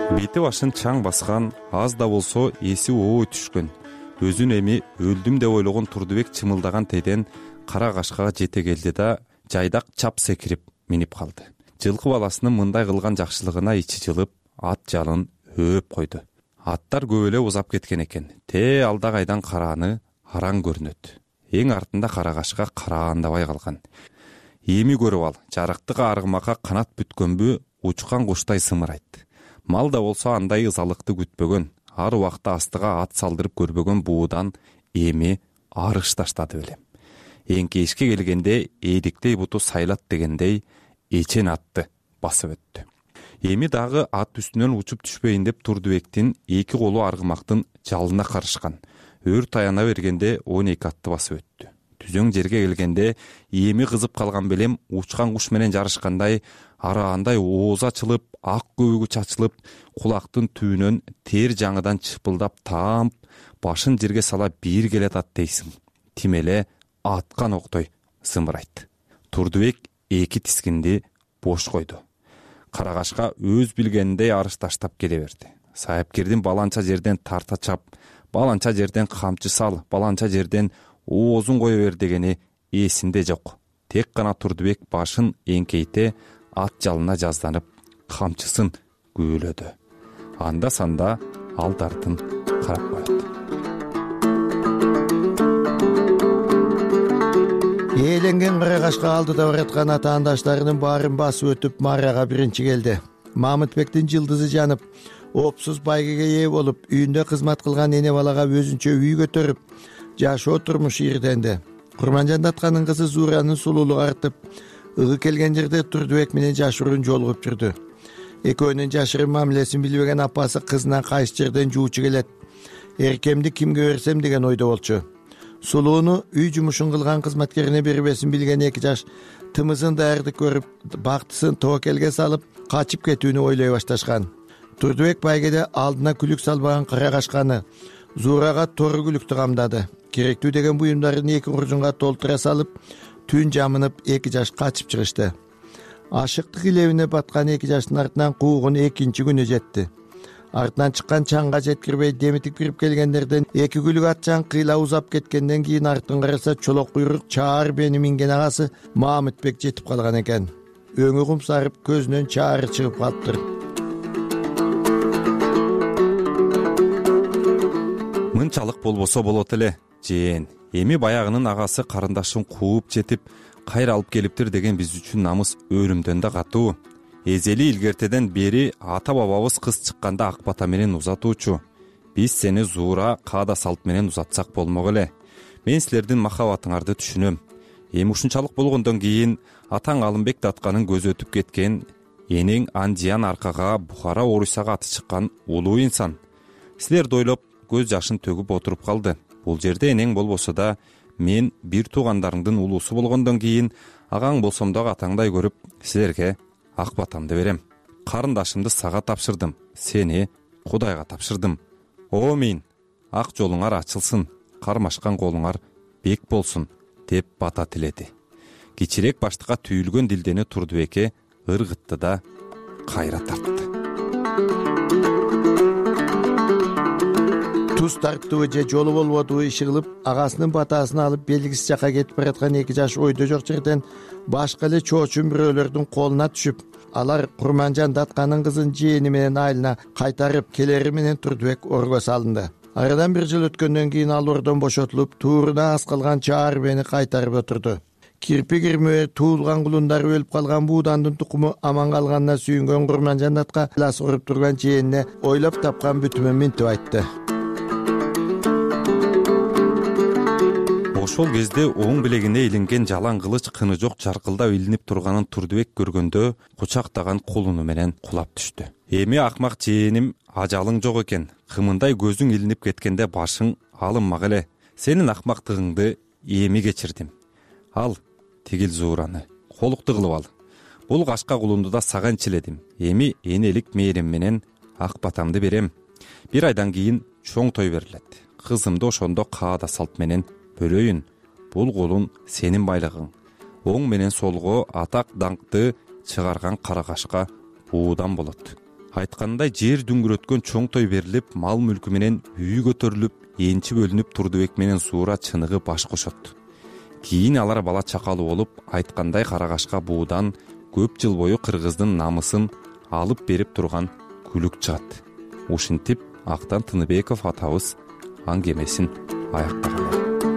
бети башын чаң баскан, аз да болсо эси ой түшкөн, өзүн эми өлдүм деп ойлогон Турдубек чымылдаган тейден кара кашкага жете келди да жайдак чап секирип минип калды. Жылкы баласынын мындай кылган жакшылыгына ичи жылып, ат жалын өөп койду. Аттар көп эле узап кеткен экен. Те алда кайдан карааны араң көрүнөт. Эң артында кара кашка караандабай калган. Эми көрүп ал, жарыктык аргымакка канат бүткөнбү, учкан куштай сымырайт. Мал да болсо андай ызалыкты күтпөгөн, ар убакта астыга ат салдырып көрбөгөн буудан эми арыш таштады белем. Эңкейишке келгенде эдиктей буту сайлат дегендей эчен атты басып өттү. Эми дагы ат үстүнөн учуп түшпөйүн деп Турдубектин эки колу аргымактын жалына карышкан. Өр таяна бергенде он эки атты басып өттү. Түзөң жерге келгенде эми кызып калган белем учкан куш менен жарышкандай араандай ооз ачылып, ак көбүгү чачылып, кулактын түбүнөн тер жаңыдан чыпылдап таамп, башын жерге сала бир келет ат дейсиң. Тимеле аткан октой сымырайт. Турдубек эки тискинди бош койду. Кара кашка өз билгендей арыш таштап келе берди. Сайыпкердин баланча жерден тарта чап, баланча жерден камчы сал, баланча жерден оозун кое бер дегени эсинде жок. Тек гана Турдубек башын эңкейте ат жалына жазданып, камчысын күбөлөдү. Анда санда алдартын карап коет. Ээленген кара кашка алдыда бараткан атаандаштарынын баарын басып өтүп Марияга биринчи келди. Мамытбектин жылдызы жанып, опсуз байгеге ээ болуп, үйүндө кызмат кылган эне балага өзүнчө үй көтөрүп, жашоо турмуш ирденди. Курманжан Датканын кызы Зууранын сулуулугу артып, ыгы келген жерде Турдубек менен жашыруун жолугуп жүрдү. Экөөнүн жашырын мамилесин билбеген апасы кызынан кайсы жерден жуучу келет. Эркемди кимге берсем деген ойдо болчу. Сулууну үй жумушун кылган кызматкерине бербесин билген эки жаш тымызын даярды көрүп, бактысын тоокелге салып, качып кетүүнү ойлой башташкан. Турдубек байгеде алдына күлүк салбаган кара кашканы, Зуурага тору күлүктү камдады. Керектүү деген буюмдарын эки куржунга толтура салып, түн жамынып эки жаш качып чыгышты. Ашыктык илебине баткан эки жаштын артынан куугун экинчи күнү жетти. Артынан чыккан чаңга жеткирбей демитип кирип келгендерден эки күлүк атчан кыйла узап кеткенден кийин артын караса чолок куйрук чаар бени минген агасы Мамытбек жетип калган экен. Өңү кумсарып, көзүнөн чаары чыгып калыптыр. Мынчалык болбосо болот эле, жээн. Эми баягынын агасы карындашын кууп жетип, кайра алып келиптир деген биз үчүн намыс өлүмдөн да катуу. Эзели илгертеден бери ата бабабыз кыз чыкканда ак бата менен узатуучу. Биз сени Зуура каада салт менен узатсак болмок эле. Мен силердин махабатыңарды түшүнөм. Эми ушунчалык болгондон кийин атаң Алымбек Датканын көзү өтүп кеткен, энең Анжиян аркага Бухара Орусага аты чыккан улуу инсан. Силерди ойлоп көз жашын төгүп отуруп калды. Бул жерде энең болбосо да, мен бир туугандарыңдын улуусу болгондон кийин агаң болсом дагы атаңдай көрүп, силерге ак батамды берем. Карындашымды сага тапшырдым, сени Кудайга тапшырдым. Омин, ак жолуңар ачылсын, кармашкан колуңар бек болсун, деп бата тиледи. Кичирээк баштыкка түйүлгөн дилдени Турдубекке ыргытты да кайра тартты. Туз тарттыбы же жолу болбодубу иши кылып, агасынын батасын алып белгисиз жака кетип бараткан эки жаш ойдо жок жерден башка эле чоочун бирөөлөрдүн колуна түшүп, алар Курманжан Датканын кызын жээни менен айылына кайтарып келери менен Турдубек орго салынды. Арадан бир жыл өткөндөн кийин ал ордон бошотулуп, тууруна аз калган чаар бени кайтарып отурду. Кирпи кирмөө туулган кулундары өлүп калган буудандын тукуму аман калганына сүйүнгөн Курманжан Датка лас уруп турган жээнине ойлоп тапкан бүтүмүн минтип айтты. Ошол кезде оң билегине илинген жалаң кылыч кыны жок жаркылдап илинип турганын Турдубек көргөндө кучактаган колуну менен кулап түштү. Эми акмак жээним, ажалың жок экен. Кымындай көзүң илинип кеткенде башың алынмак эле. Сенин акмактыгыңды эми кечирдим. Ал тигил Зуураны колукту кылып ал. Бул кашка кулунду да сага энчиледим. Эми энелик мээрим менен ак батамды берем. Бир айдан кийин чоң той берилет. Кызымды ошондо каада салт менен бөлөйүн. Бул кулун сенин байлыгың. Оң менен солго атак даңкты чыгарган кара кашка буудан болот. айткандай жер дүңгүрөткөн чоң той берилип, мал мүлкү менен үй көтөрүлүп, энчи бөлүнүп Турдубек менен Суура чыныгы баш кошот. Кийин алар бала чакалуу болуп, айткандай Карагашка буудан көп жыл бою кыргыздын намысын алып берип турган күлүк чыгат. Ушинтип Актан Тыныбеков атабыз аңгемесин аяктаган.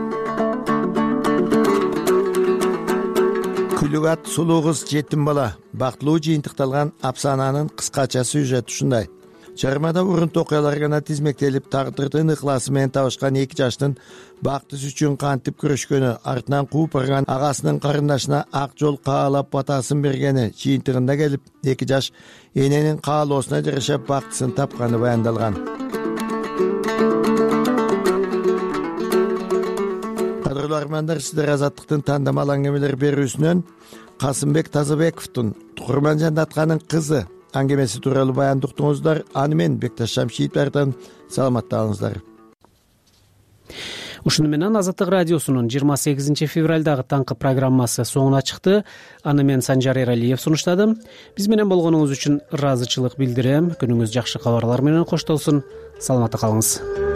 Күлүк ат сулуу кыз жетим бала бактылуу жыйынтыкталган апсананын кыскача сюжети ушундай. Чыгармада урунтуу окуялар гана тизмектелип, тагдырдын ыкласы менен табышкан эки жаштын бактысы үчүн кантип күрөшкөнү, артынан кууп барган агасынын карындашына ак жол каалап батасын бергени, жыйынтыгында келип эки жаш эненин каалоосуна жараша бактысын тапканы баяндалган. Кадырлуу армандар, сиздер Азаттыктын тандамал аңгемелер берүүсүнөн Касымбек Тазабековдун Турман Жандатканын кызы аңгемеси тууралуу баянды уктуңуздар. Аны мен Бекташ Шамшиевдерден саламатталыңыздар. Ушуну менен Азаттык радиосунун жыйырма сегизинчи февралдагы таңкы программасы соңуна чыкты. Аны мен Санжар Эралиев сунуштадым. Биз менен болгонуңуз үчүн ыраазычылык билдирем. Күнүңүз жакшы кабарлар менен коштолсун. Саламатта калыңыз.